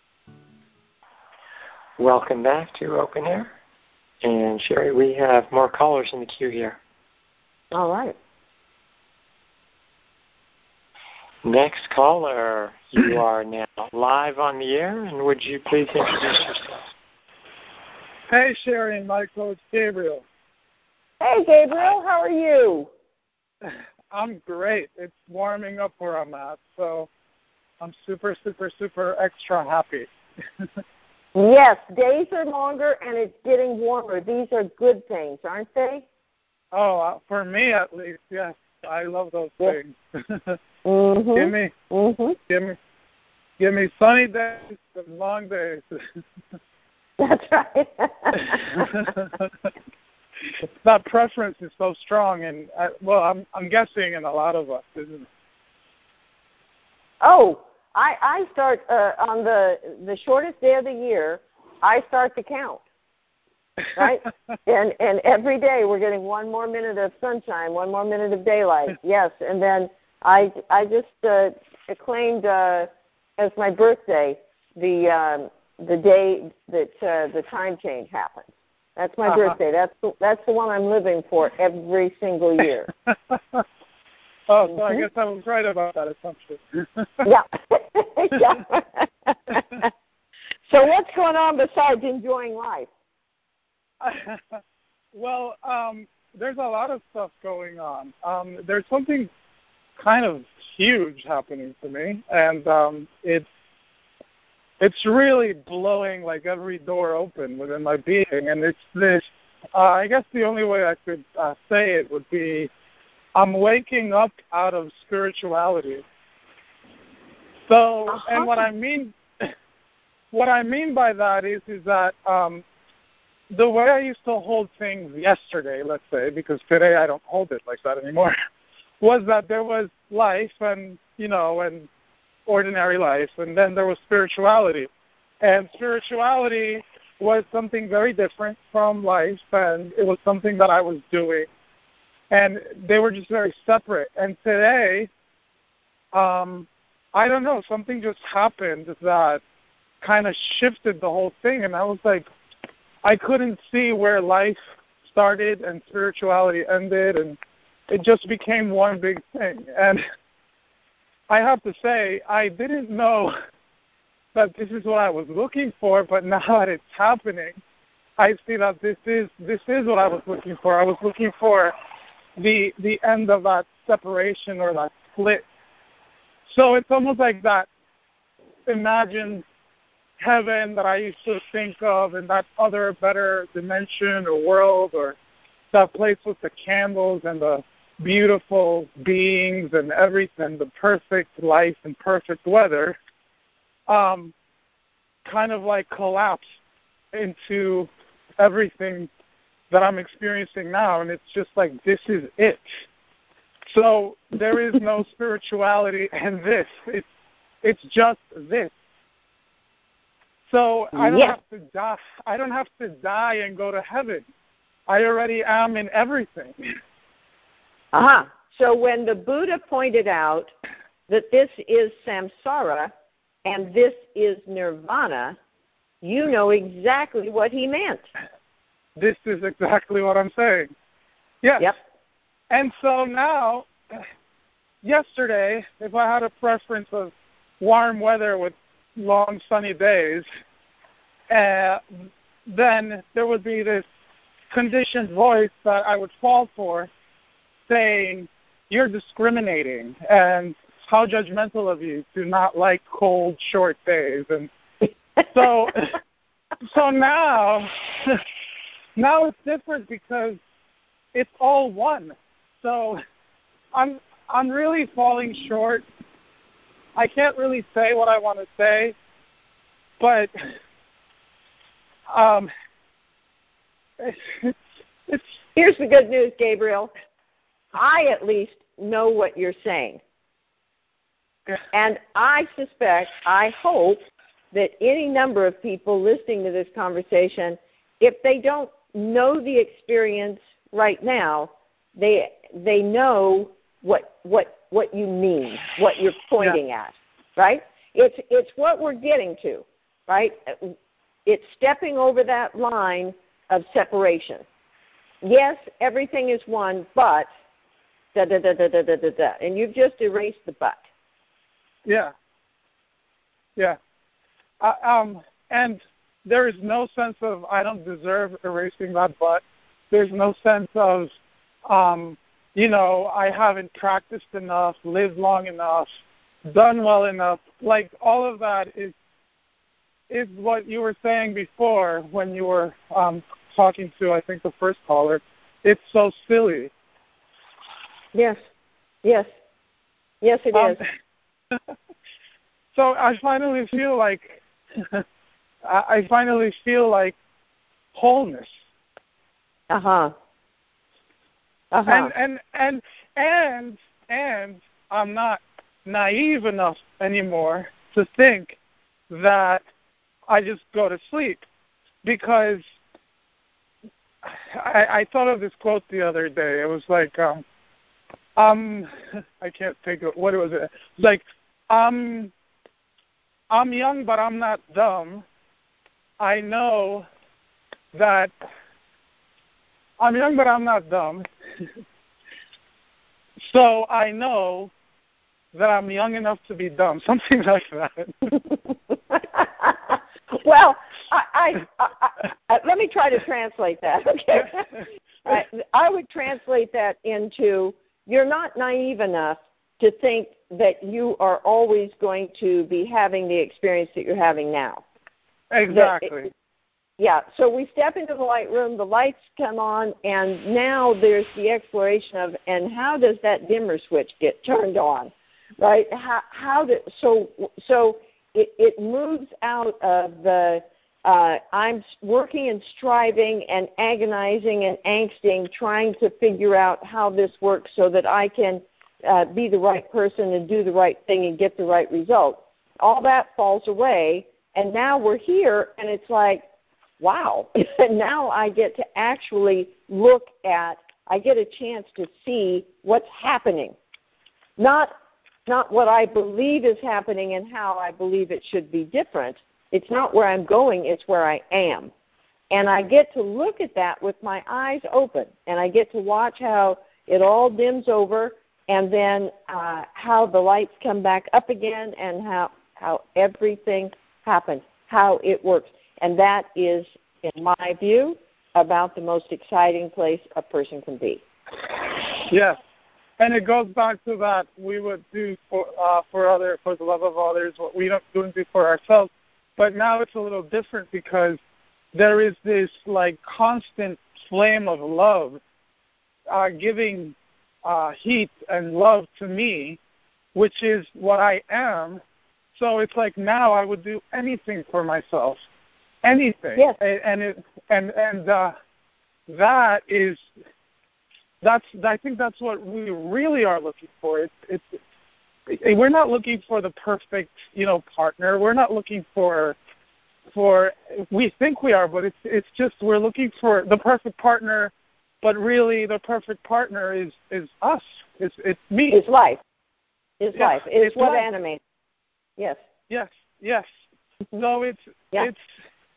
Welcome back to Open Air. And Sherry, we have more callers in the queue here. All right. Next caller, you are now live on the air, and would you please introduce yourself? Hey, Sherry and Michael, it's Gabriel. Hey, Gabriel, how are you? I'm great. It's warming up where I'm at, so I'm super, super, super extra happy. Yes, days are longer and it's getting warmer. These are good things, aren't they? Oh, uh, for me at least, yes. I love those Yeah. things. Mm-hmm. Give me, mm-hmm. give me, give me sunny days and long days. That's right. That preference is so strong, and I, well, I'm I'm guessing in a lot of us, isn't it? Oh, I I start uh, on the the shortest day of the year. I start to count. Right, and and every day we're getting one more minute of sunshine, one more minute of daylight. Yes, and then I I just uh, claimed uh, as my birthday the um, the day that uh, the time change happened. That's my uh-huh. birthday. That's the, that's the one I'm living for every single year. Oh, so mm-hmm. I guess I was right about that assumption. Yeah. Yeah. So what's going on besides enjoying life? Well, um, there's a lot of stuff going on. Um, there's something kind of huge happening to me, and um, it's it's really blowing like every door open within my being. And it's this. Uh, I guess the only way I could uh, say it would be, I'm waking up out of spirituality. So, uh-huh. and what I mean, what I mean by that is, is that. Um, The way I used to hold things yesterday, let's say, because today I don't hold it like that anymore, was that there was life and, you know, and ordinary life, and then there was spirituality. And spirituality was something very different from life, and it was something that I was doing. And they were just very separate. And today, um, I don't know, something just happened that kind of shifted the whole thing, and I was like, I couldn't see where life started and spirituality ended, and it just became one big thing. And I have to say, I didn't know that this is what I was looking for, but now that it's happening, I see that this is this is what I was looking for. I was looking for the the end of that separation or that split. So it's almost like that imagined heaven that I used to think of, and that other better dimension or world, or that place with the candles and the beautiful beings and everything, the perfect life and perfect weather, um, kind of like collapsed into everything that I'm experiencing now, and it's just like, this is it. So there is no spirituality in this. It's it's just this. So I don't yes. have to die. I don't have to die and go to heaven. I already am in everything. Uh-huh. So when the Buddha pointed out that this is samsara and this is nirvana, you know exactly what he meant. This is exactly what I'm saying. Yes. Yep. And so now, yesterday, if I had a preference of warm weather with long sunny days, uh, then there would be this conditioned voice that I would fall for saying, you're discriminating, and how judgmental of you to not like cold, short days. And so so now, now it's different because it's all one. So I'm I'm really falling short. I can't really say what I want to say, but um, it's, it's here's the good news, Gabriel. I at least know what you're saying. Yeah. And I suspect, I hope, that any number of people listening to this conversation, if they don't know the experience right now, they they know what what what you mean, what you're pointing yeah. at, right? It's it's what we're getting to, right? It's stepping over that line of separation. Yes, everything is one, but da da da da da da da da, and you've just erased the but. Yeah. Yeah. Uh, um, and there is no sense of I don't deserve erasing that but. There's no sense of, um, you know, I haven't practiced enough, lived long enough, done well enough. Like all of that is is what you were saying before when you were um, talking to, I think, the first caller. It's so silly. Yes. Yes. Yes, it um, is. So I finally feel like I finally feel like wholeness. Uh huh. Uh huh. And and and and and I'm not naive enough anymore to think that I just go to sleep, because I, I thought of this quote the other day. It was like, um, um, I can't think of what it was. It was like, um, I'm young, but I'm not dumb. I know that I'm young, but I'm not dumb. So I know that I'm young enough to be dumb, something like that. Well, I, I, I, I, let me try to translate that. Okay, I, I would translate that into you're not naive enough to think that you are always going to be having the experience that you're having now. Exactly. It, yeah, so we step into the light room, the lights come on, and now there's the exploration of, and how does that dimmer switch get turned on, right? How, how do, so, so it, it moves out of the, uh, I'm working and striving and agonizing and angsting, trying to figure out how this works so that I can uh, be the right person and do the right thing and get the right result. All that falls away, and now we're here, and it's like, wow, now I get to actually look at, I get a chance to see what's happening. Not not what I believe is happening and how I believe it should be different. It's not where I'm going, it's where I am. And I get to look at that with my eyes open, and I get to watch how it all dims over, and then uh, how the lights come back up again, and how, how everything happen, how it works. And that is, in my view, about the most exciting place a person can be. Yes. And it goes back to that we would do for uh, for other for the love of others what we don't do for ourselves. But now it's a little different because there is this like constant flame of love uh, giving uh, heat and love to me, which is what I am. So it's like now I would do anything for myself, anything. Yes. And and it, and and uh, that is. That's. I think that's what we really are looking for. It's, it's. It, we're not looking for the perfect, you know, partner. We're not looking for, for. We think we are, but it's. It's just we're looking for the perfect partner, but really the perfect partner is is us. It's it's me. It's life. It's yeah, life. It's, it's what life. animates. Yes. Yes. Yes. So it's yeah. it's.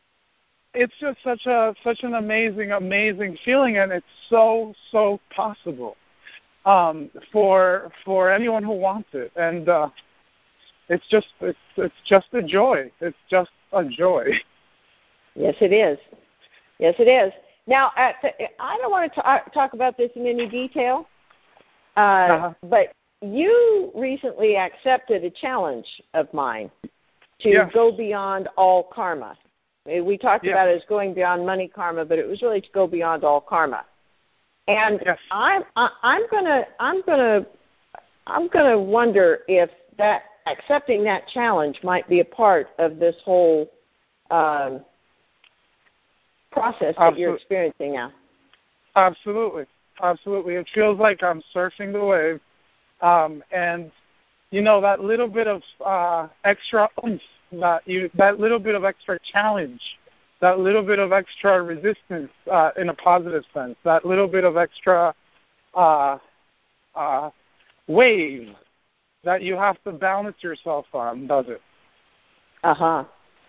It's just such a such an amazing, amazing feeling, and it's so so possible um, for for anyone who wants it, and uh, it's just it's it's just a joy. It's just a joy. Yes, it is. Yes, it is. Now, I don't want to talk, talk about this in any detail, uh, uh-huh. but you recently accepted a challenge of mine to yes. go beyond all karma. We talked yes. about it as going beyond money karma, but it was really to go beyond all karma. And yes. I'm I, I'm gonna I'm gonna I'm gonna wonder if that accepting that challenge might be a part of this whole um, process that Absolutely. you're experiencing now. Absolutely, absolutely. It feels like I'm surfing the wave, um, and you know that little bit of uh, extra oomph. That you, that little bit of extra challenge, that little bit of extra resistance uh, in a positive sense, that little bit of extra uh, uh, wave that you have to balance yourself on, does it? Uh-huh.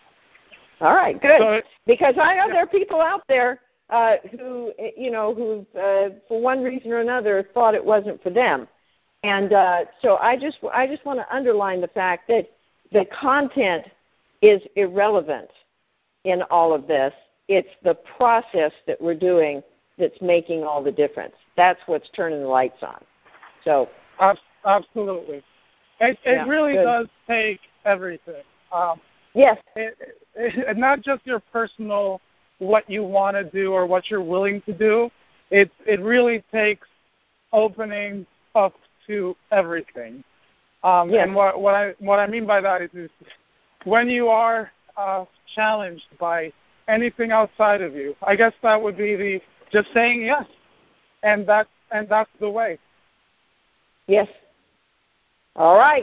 All right, good. So it, because I know there are people out there uh, who, you know, who uh, for one reason or another thought it wasn't for them. And uh, so I just, I just want to underline the fact that the content is irrelevant in all of this. It's the process that we're doing that's making all the difference. That's what's turning the lights on. So absolutely, it, it yeah, really good. does take everything. Um, yes, it, it, it, not just your personal what you want to do or what you're willing to do. It it really takes opening up to everything. Um, yes. And what, what I what I mean by that is, is when you are uh, challenged by anything outside of you, I guess that would be the just saying yes, and that and that's the way. Yes. All right.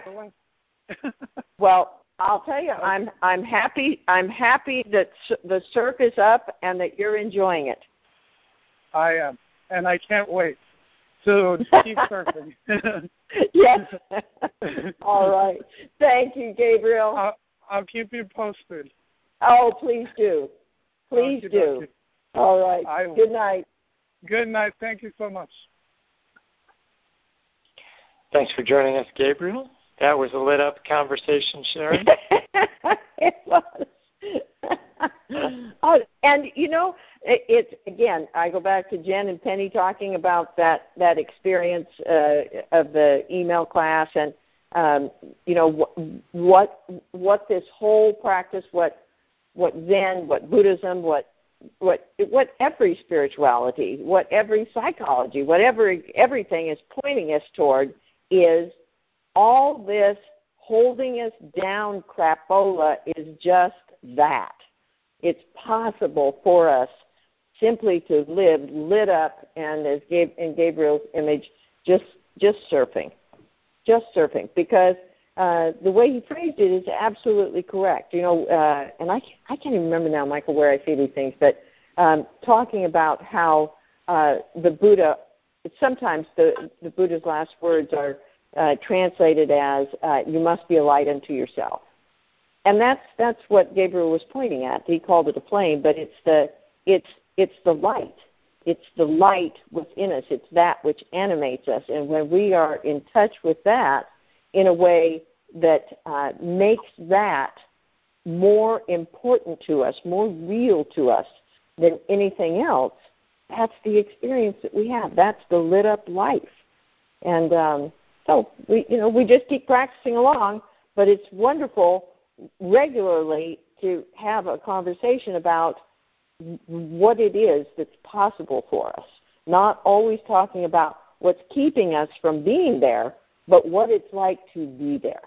Well, I'll tell you, I'm I'm happy. I'm happy that the surf is up and that you're enjoying it. I am, and I can't wait to keep surfing. Yes. All right. Thank you, Gabriel. I'll, I'll keep you posted. Oh, please do. Please okay, do. Okay. All right. I Good night. Good night. Thank you so much. Thanks for joining us, Gabriel. That was a lit up conversation, Sharon. It was. Oh, and you know, it, it again. I go back to Jen and Penny talking about that that experience uh, of the email class, and um, you know what, what what this whole practice, what what Zen, what Buddhism, what what what every spirituality, what every psychology, whatever everything is pointing us toward is all this holding us down crapola is just that. It's possible for us simply to live lit up and, as Gabe, in Gabriel's image, just just surfing, just surfing. Because uh, the way he phrased it is absolutely correct. You know, uh, and I can't, I can't even remember now, Michael, where I see these things, but um, talking about how uh, the Buddha, sometimes the, the Buddha's last words are uh, translated as uh, "you must be a light unto yourself." And that's that's what Gabriel was pointing at. He called it a flame, but it's the it's it's the light. It's the light within us. It's that which animates us. And when we are in touch with that in a way that uh, makes that more important to us, more real to us than anything else, that's the experience that we have. That's the lit up life. And um, so we, you know, we just keep practicing along, but it's wonderful regularly to have a conversation about what it is that's possible for us, not always talking about what's keeping us from being there, but what it's like to be there.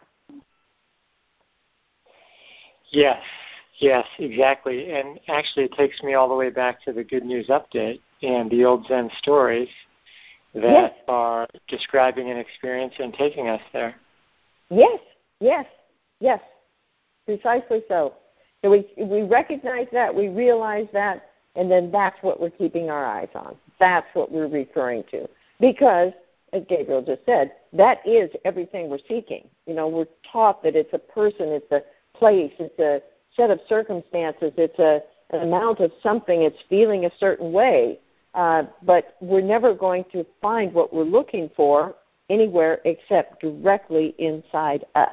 Yes, yes, exactly. And actually it takes me all the way back to the Good News Update and the old Zen stories that yes. are describing an experience and taking us there. Yes, yes, yes, precisely so. So we we recognize that, we realize that, and then that's what we're keeping our eyes on. That's what we're referring to. Because, as Gabriel just said, that is everything we're seeking. You know, we're taught that it's a person, it's a place, it's a set of circumstances, it's a, an amount of something, it's feeling a certain way. Uh, but we're never going to find what we're looking for anywhere except directly inside us.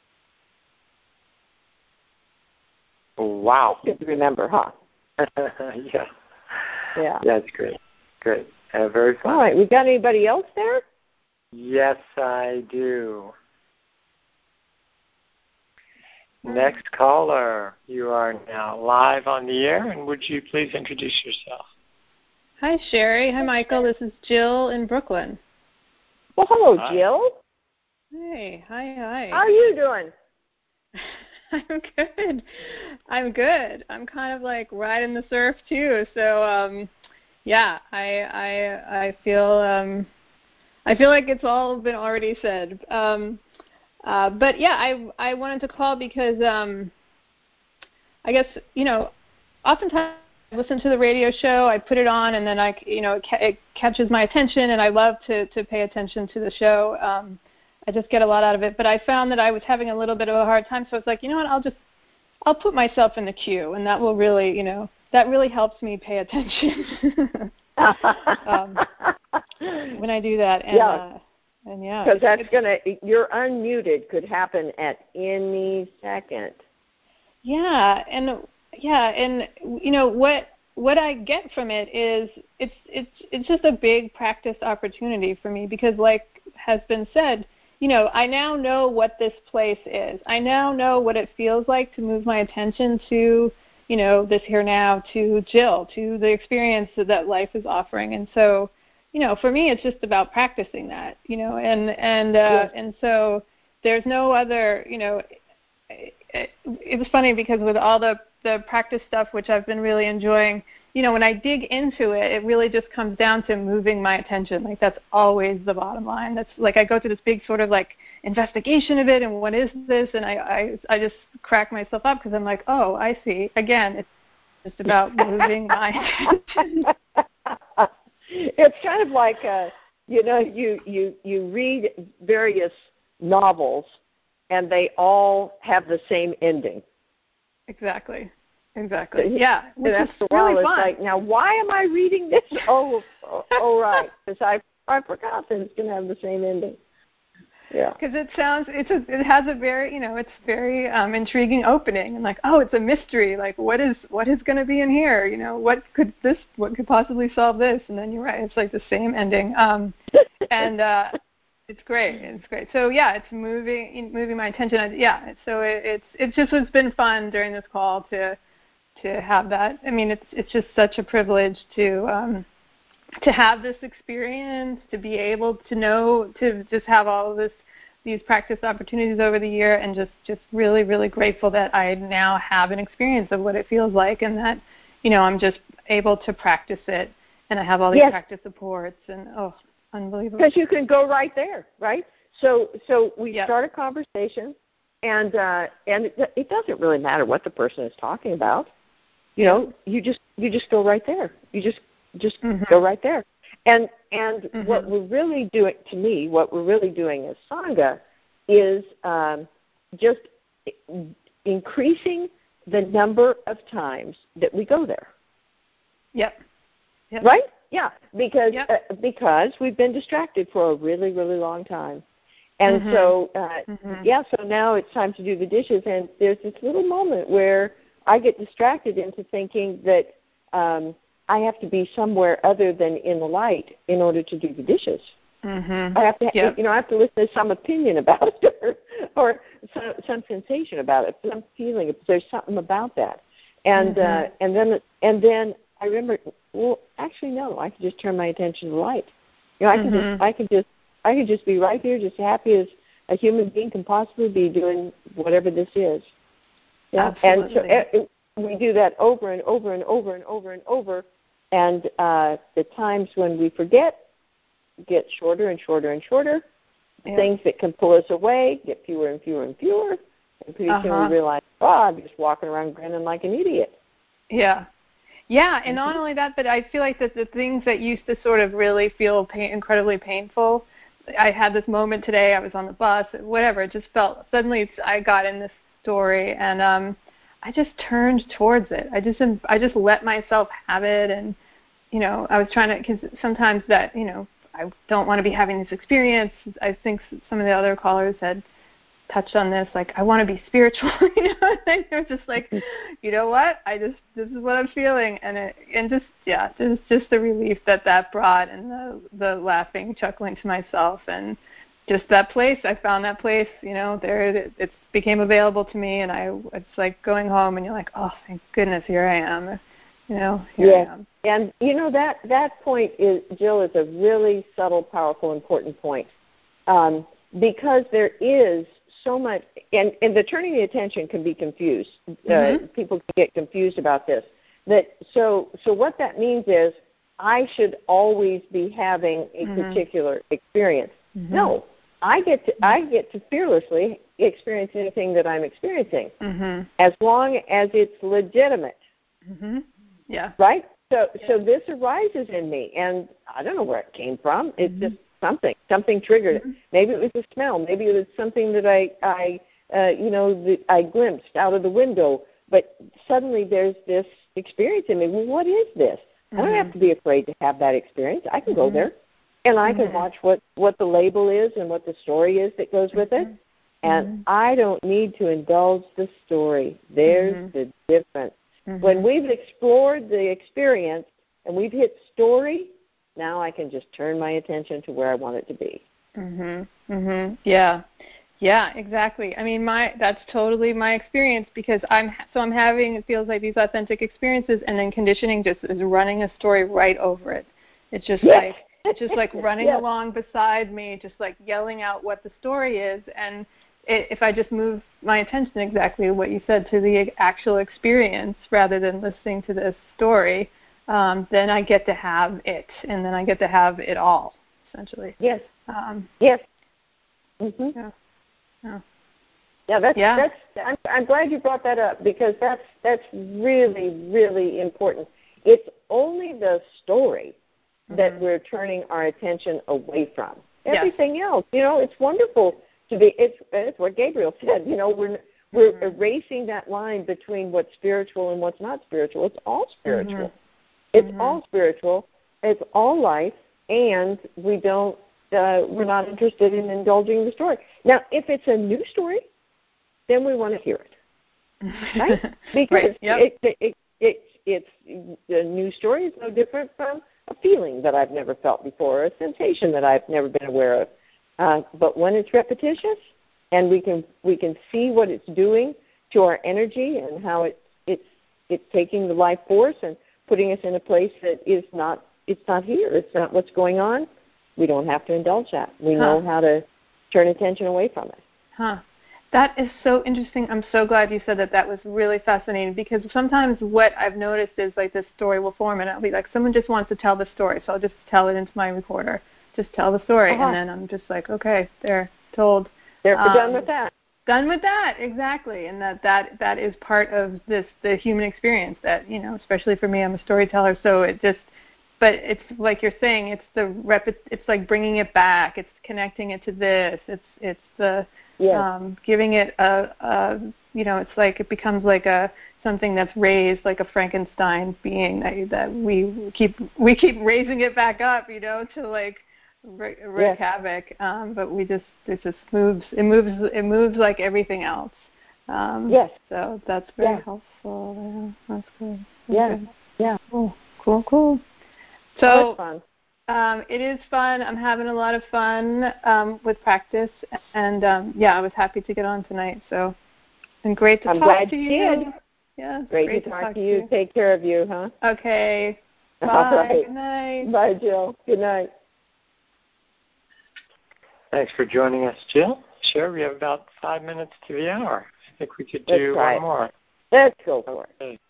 Wow. Good to remember, huh? yeah. Yeah. That's great. Great. Uh, very fun. All right. We got anybody else there? Yes, I do. Next caller, you are now live on the air, and would you please introduce yourself? Hi, Sherry. Hi, Michael. This is Jill in Brooklyn. Well, hello, Hi. Jill. Hey. Hi, hi. How are you doing? I'm good. I'm good. I'm kind of like riding the surf too. So, um, yeah, I I I feel um, I feel like it's all been already said. Um, uh, but yeah, I I wanted to call because um, I guess you know, oftentimes I listen to the radio show, I put it on, and then I you know it, ca- it catches my attention, and I love to to pay attention to the show. Um, I just get a lot out of it, but I found that I was having a little bit of a hard time, so I was like, you know what, I'll just, I'll put myself in the queue, and that will really, you know, that really helps me pay attention um, when I do that. And, yeah. Uh, and yeah. Because that's going to, you're unmuted, could happen at any second. Yeah, and, yeah, and, you know, what, what I get from it is it's, it's, it's just a big practice opportunity for me because, like has been said, you know, I now know what this place is. I now know what it feels like to move my attention to, you know, this here now, to Jill, to the experience that life is offering. And so, you know, for me, it's just about practicing that, you know, and, and, uh, yes. and so there's no other, you know, it, it, it was funny because with all the, the practice stuff, which I've been really enjoying, you know, when I dig into it, it really just comes down to moving my attention. Like, that's always the bottom line. That's like I go through this big sort of like investigation of it and what is this? And I, I, I just crack myself up because I'm like, oh, I see. Again, it's just about moving my attention. It's kind of like, uh, you know, you, you, you read various novels and they all have the same ending. Exactly. Exactly. Yeah. And that's the really fun. It's like, now why am I reading this? Oh, oh, oh right, because I I forgot that it's going to have the same ending. Yeah. Because it sounds, it's a, it has a very, you know, it's very um, intriguing opening, and like, oh, it's a mystery. Like, what is what is going to be in here? You know, what could this, what could possibly solve this? And then you're right, it's like the same ending. Um, and uh, it's great. It's great. So yeah, it's moving moving my attention. Yeah. So it, it's it's just it's been fun during this call to. to have that. I mean, it's it's just such a privilege to um, to have this experience, to be able to know, to just have all of this, these practice opportunities over the year, and just, just really, really grateful that I now have an experience of what it feels like, and that, you know, I'm just able to practice it, and I have all these yes. practice supports, and oh, unbelievable. Because you can go right there, right? So so we yep. start a conversation, and uh, and it, it doesn't really matter what the person is talking about. You know, you just you just go right there. You just just mm-hmm. go right there. And and mm-hmm. what we're really doing, to me, what we're really doing as Sangha is um, just increasing the number of times that we go there. Yep. yep. Right? Yeah. Because yep. uh, because we've been distracted for a really really long time, And mm-hmm. so, uh, mm-hmm. yeah, so now it's time to do the dishes, and there's this little moment where I get distracted into thinking that um, I have to be somewhere other than in the light in order to do the dishes. Mm-hmm. I have to, yep. you know, I have to listen to some opinion about it, or, or some, some sensation about it, some feeling. There's something about that, and mm-hmm. uh, and then and then I remember, well, actually, no, I can just turn my attention to the light. You know, I can mm-hmm. just, I can just, I can just be right here, just happy as a human being can possibly be, doing whatever this is. Yeah, Absolutely. and so uh, we do that over and over and over and over and over, and uh, the times when we forget get shorter and shorter and shorter. The yeah. things that can pull us away get fewer and fewer and fewer, and pretty uh-huh. soon we realize, oh, I'm just walking around grinning like an idiot. Yeah. Yeah, and not only that, but I feel like that the things that used to sort of really feel pain, incredibly painful, I had this moment today, I was on the bus, whatever, it just felt, suddenly it's, I got in this story, and um, I just turned towards it. I just I just let myself have it, and, you know, I was trying to, because sometimes that, you know, I don't want to be having this experience. I think some of the other callers had touched on this, like, I want to be spiritual, you know, and they're just like, you know what, I just, this is what I'm feeling, and it, and just, yeah, it's just the relief that that brought, and the, the laughing, chuckling to myself, and just that place, I found that place, you know, there, it, it became available to me, and I, it's like going home, and you're like, oh, thank goodness, here I am, you know, here yeah. I am. And, you know, that, that point, is, Jill, is a really subtle, powerful, important point, um, because there is so much, and, and the turning the attention can be confused. Mm-hmm. Uh, people can get confused about this. That so so what that means is I should always be having a mm-hmm. particular experience. Mm-hmm. No, I get to I get to fearlessly experience anything that I'm experiencing, mm-hmm. as long as it's legitimate. Mm-hmm. Yeah. Right. So so this arises in me, and I don't know where it came from. It's mm-hmm. just something. Something triggered mm-hmm. it. Maybe it was a smell. Maybe it was something that I, I uh, you know, that I glimpsed out of the window. But suddenly there's this experience in me. Well, what is this? Mm-hmm. I don't have to be afraid to have that experience. I can mm-hmm. go there, and I can mm-hmm. watch what, what the label is and what the story is that goes with it. And mm-hmm. I don't need to indulge the story. There's mm-hmm. the difference. Mm-hmm. When we've explored the experience and we've hit story, now I can just turn my attention to where I want it to be. Mhm. Mhm. Yeah. Yeah, exactly. I mean, my that's totally my experience, because I'm so I'm having, it feels like, these authentic experiences, and then conditioning just is running a story right over it. It's just yes. like it's just like running yes. along beside me, just like yelling out what the story is. And it, if I just move my attention, exactly what you said, to the actual experience rather than listening to this story, um, then I get to have it, and then I get to have it all, essentially. Yes. Um, yes. Mhm. Yeah. Yeah. Yeah, that's yeah. that's. I'm, I'm glad you brought that up, because that's that's really really important. It's only the story mm-hmm. that we're turning our attention away from. Everything yes. else, you know, it's wonderful to be. It's it's what Gabriel said. You know, we're we're mm-hmm. erasing that line between what's spiritual and what's not spiritual. It's all spiritual. Mm-hmm. It's mm-hmm. all spiritual. It's all life, and we don't. Uh, we're not interested in indulging the story. Now, if it's a new story, then we want to hear it, right? Because right. Yep. it, it, it, it, it's the new story is no different from a feeling that I've never felt before, or a sensation that I've never been aware of. Uh, but when it's repetitious, and we can we can see what it's doing to our energy and how it it's it's taking the life force and putting us in a place that is not it's not here. It's not what's going on. We don't have to indulge that. We huh. know how to turn attention away from it. Huh. That is so interesting. I'm so glad you said that. That was really fascinating, because sometimes what I've noticed is, like, this story will form, and I'll be like, someone just wants to tell the story, so I'll just tell it into my recorder. Just tell the story, uh-huh. and then I'm just like, okay, they're told. They're um, done with that. Done with that, exactly. And that, that that is part of this, the human experience that, you know, especially for me, I'm a storyteller, so it just, but it's like you're saying, it's the rep. It's like bringing it back. It's connecting it to this. It's it's the yes. um, giving it a, a you know. It's like it becomes like a something that's raised, like a Frankenstein being that that we keep we keep raising it back up, you know, to like wreak, wreak yes. havoc. Um, but we just it just moves. It moves. It moves like everything else. Um, yes. So that's very yes. helpful. Yeah, that's good. That's yeah. good. Yeah. Cool. Cool. Cool. So oh, it's fun. Um, it is fun. I'm having a lot of fun um, with practice, and um, yeah, I was happy to get on tonight. So, and great to I'm talk glad to you you. did. Yeah, great, great to to talk, talk to you. you. Take care of you, huh? Okay. Bye. All right. Good night. Bye, Jill. Good night. Thanks for joining us, Jill. Sure, we have about five minutes to the hour. I think we could do one it. more. Let's go for okay. it.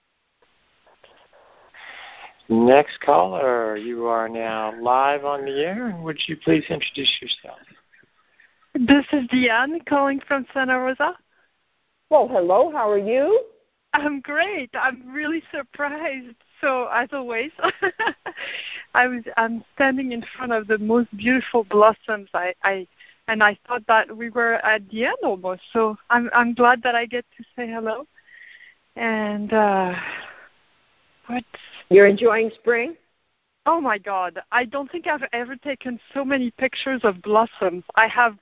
Next caller, you are now live on the air. Would you please introduce yourself? This is Deanne calling from Santa Rosa. Well, hello. How are you? I'm great. I'm really surprised. So, as always, I was I'm standing in front of the most beautiful blossoms. I, I and I thought that we were at the end almost. So I'm I'm glad that I get to say hello. And uh, what? You're enjoying spring? Oh my God! I don't think I've ever taken so many pictures of blossoms. I have.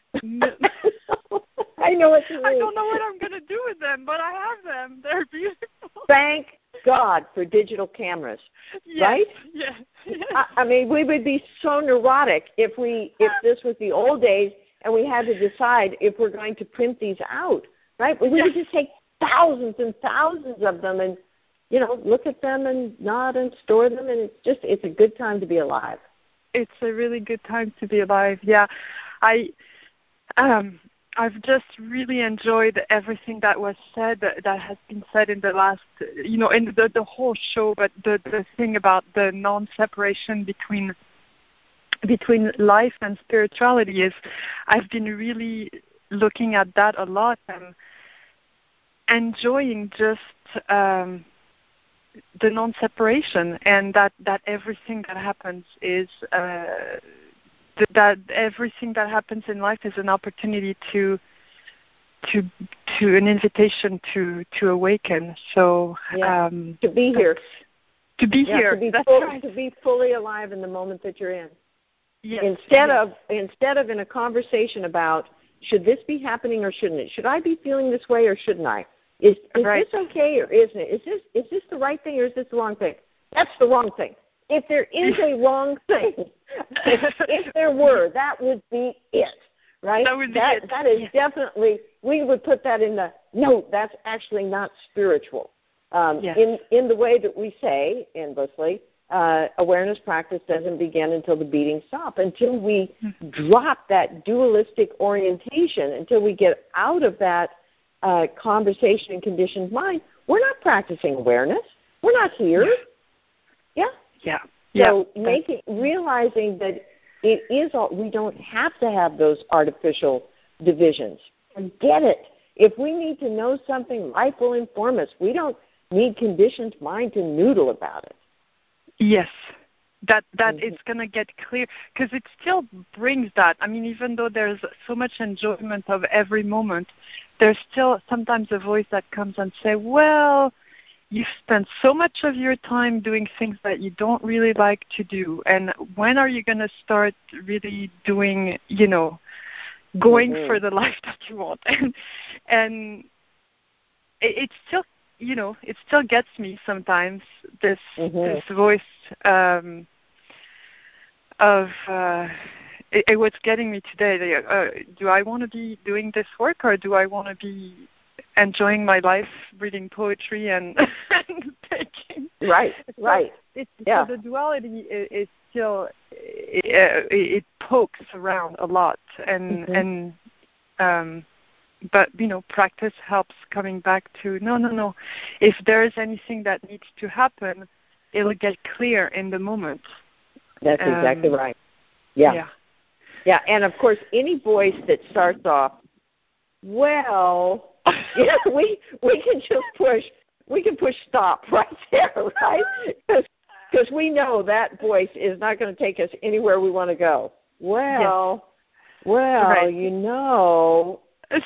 I know what you mean. I don't know what I'm going to do with them, but I have them. They're beautiful. Thank God for digital cameras, yes, right? Yes. yes. I, I mean, we would be so neurotic if we if this was the old days and we had to decide if we're going to print these out, right? We yes. would just take thousands and thousands of them and, you know, look at them and nod and store them, and it's just it's a good time to be alive. It's a really good time to be alive. Yeah, I. Um, I've just really enjoyed everything that was said, that, that has been said in the last, you know, in the, the whole show, but the, the thing about the non-separation between between life and spirituality is, I've been really looking at that a lot and enjoying just um, the non-separation, and that, that everything that happens is... Uh, that everything that happens in life is an opportunity to to to an invitation to to awaken. So yeah. um, to be here, to be yeah, here, to be, that's full, right. to be fully alive in the moment that you're in. Yes. Instead yes. of instead of in a conversation about should this be happening or shouldn't it? Should I be feeling this way or shouldn't I? Is is right. this okay or isn't it? Is this is this the right thing or is this the wrong thing? That's the wrong thing. If there is a wrong thing, if, if there were, that would be it, right? That would be that, it. That is yes. definitely, we would put that in the, no, that's actually not spiritual. Um, yes. in, in the way that we say endlessly, uh, awareness practice doesn't begin until the beating stops, until we mm-hmm. drop that dualistic orientation, until we get out of that uh, conversation and conditioned mind. We're not practicing awareness. We're not here. Yeah. Yeah. Yeah. So yeah. making realizing that it is all, we don't have to have those artificial divisions. Forget it. If we need to know something, life will inform us. We don't need conditioned mind to noodle about it. Yes. That that mm-hmm. it's going to get clear, because it still brings that. I mean, even though there's so much enjoyment of every moment, there's still sometimes a voice that comes and say, well, you've spent so much of your time doing things that you don't really like to do. And when are you going to start really doing, you know, going mm-hmm. for the life that you want? And, and it, it still, you know, it still gets me sometimes, this mm-hmm. this voice um, of, uh, it, it was getting me today. Uh, do I want to be doing this work, or do I want to be enjoying my life, reading poetry and, and baking? Right, right. So it's, yeah. So the duality is, is still, it, it pokes around a lot, and mm-hmm. and um, but you know, practice helps coming back to no, no, no. If there is anything that needs to happen, it'll get clear in the moment. That's um, exactly right. Yeah. yeah, yeah, and of course, any voice that starts off, well. Yeah, we we can just push we can push stop right there, right? Because we know that voice is not going to take us anywhere we want to go. Well, yes. well, right. you know.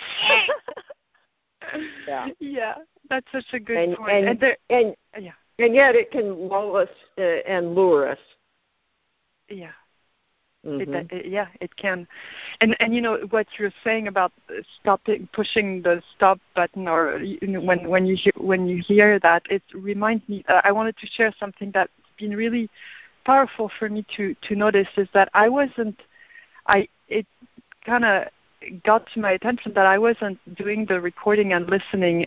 yeah. Yeah, that's such a good and, point. And and, there, and, yeah. and yet it can lull us uh, and lure us. Yeah. Mm-hmm. It, it, yeah, it can. And and you know what you're saying about stopping, pushing the stop button, or you know, when when you hear, when you hear that, it reminds me. Uh, I wanted to share something that's been really powerful for me to to notice is that I wasn't. I it kind of got to my attention that I wasn't doing the recording and listening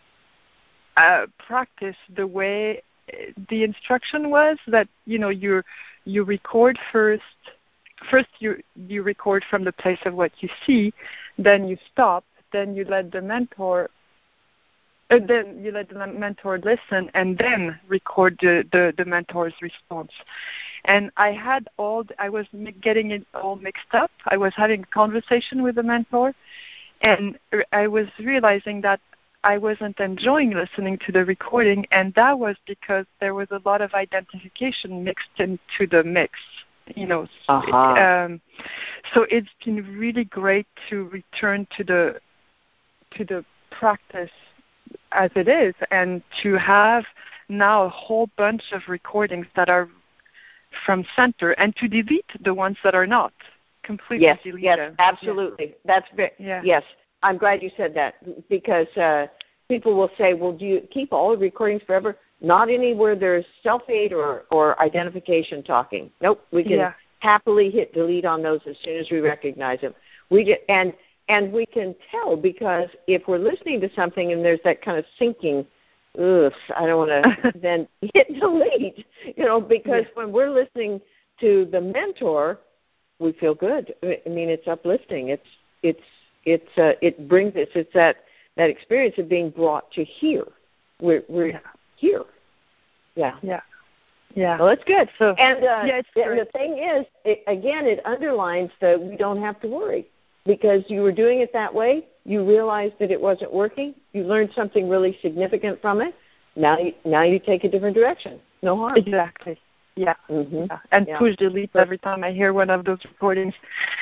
uh, practice the way the instruction was. That you know you you record first. First, you you record from the place of what you see, then you stop, then you let the mentor, uh, then you let the mentor listen, and then record the, the, the mentor's response. And I had all, I was getting it all mixed up. I was having a conversation with the mentor, and I was realizing that I wasn't enjoying listening to the recording, and that was because there was a lot of identification mixed into the mix. You know, uh-huh. um, so it's been really great to return to the to the practice as it is, and to have now a whole bunch of recordings that are from center, and to delete the ones that are not completely. Yes, delete yes, them. absolutely. Yeah. That's very, yeah. Yes, I'm glad you said that, because uh, people will say, "Well, do you keep all the recordings forever?" Not anywhere there's self-aid or, or identification talking. Nope, we can yeah. happily hit delete on those as soon as we recognize them. We get, and and we can tell, because if we're listening to something and there's that kind of sinking, ugh, I don't want to, then hit delete. You know, because yeah. when we're listening to the mentor, we feel good. I mean, it's uplifting. It's it's it's uh, it brings us. It's that that experience of being brought to here. We're we're yeah. here. Yeah. Yeah. Yeah. Well, it's good. So, and uh, yeah, it's and the thing is, it, again, it underlines that we don't have to worry, because you were doing it that way. You realized that it wasn't working. You learned something really significant from it. Now you, now you take a different direction. No harm. Exactly. Yeah. Mm-hmm. yeah. And yeah. push delete every time I hear one of those recordings.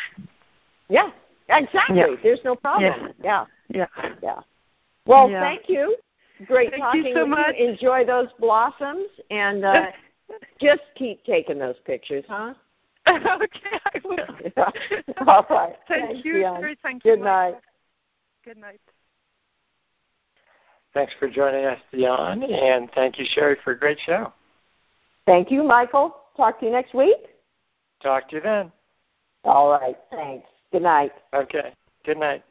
Yeah. Exactly. Yeah. There's no problem. Yeah. Yeah. Yeah. Yeah. Well, yeah. thank you. Great Thank talking you so with much. you. Enjoy those blossoms, and uh, just keep taking those pictures, huh? Okay, I will. Yeah. All right. Thank Thanks, you. Dion. Very thank Good you. night. Good night. Thanks for joining us, Dion, and thank you, Sherry, for a great show. Thank you, Michael. Talk to you next week. Talk to you then. All right. Thanks. Good night. Okay. Good night.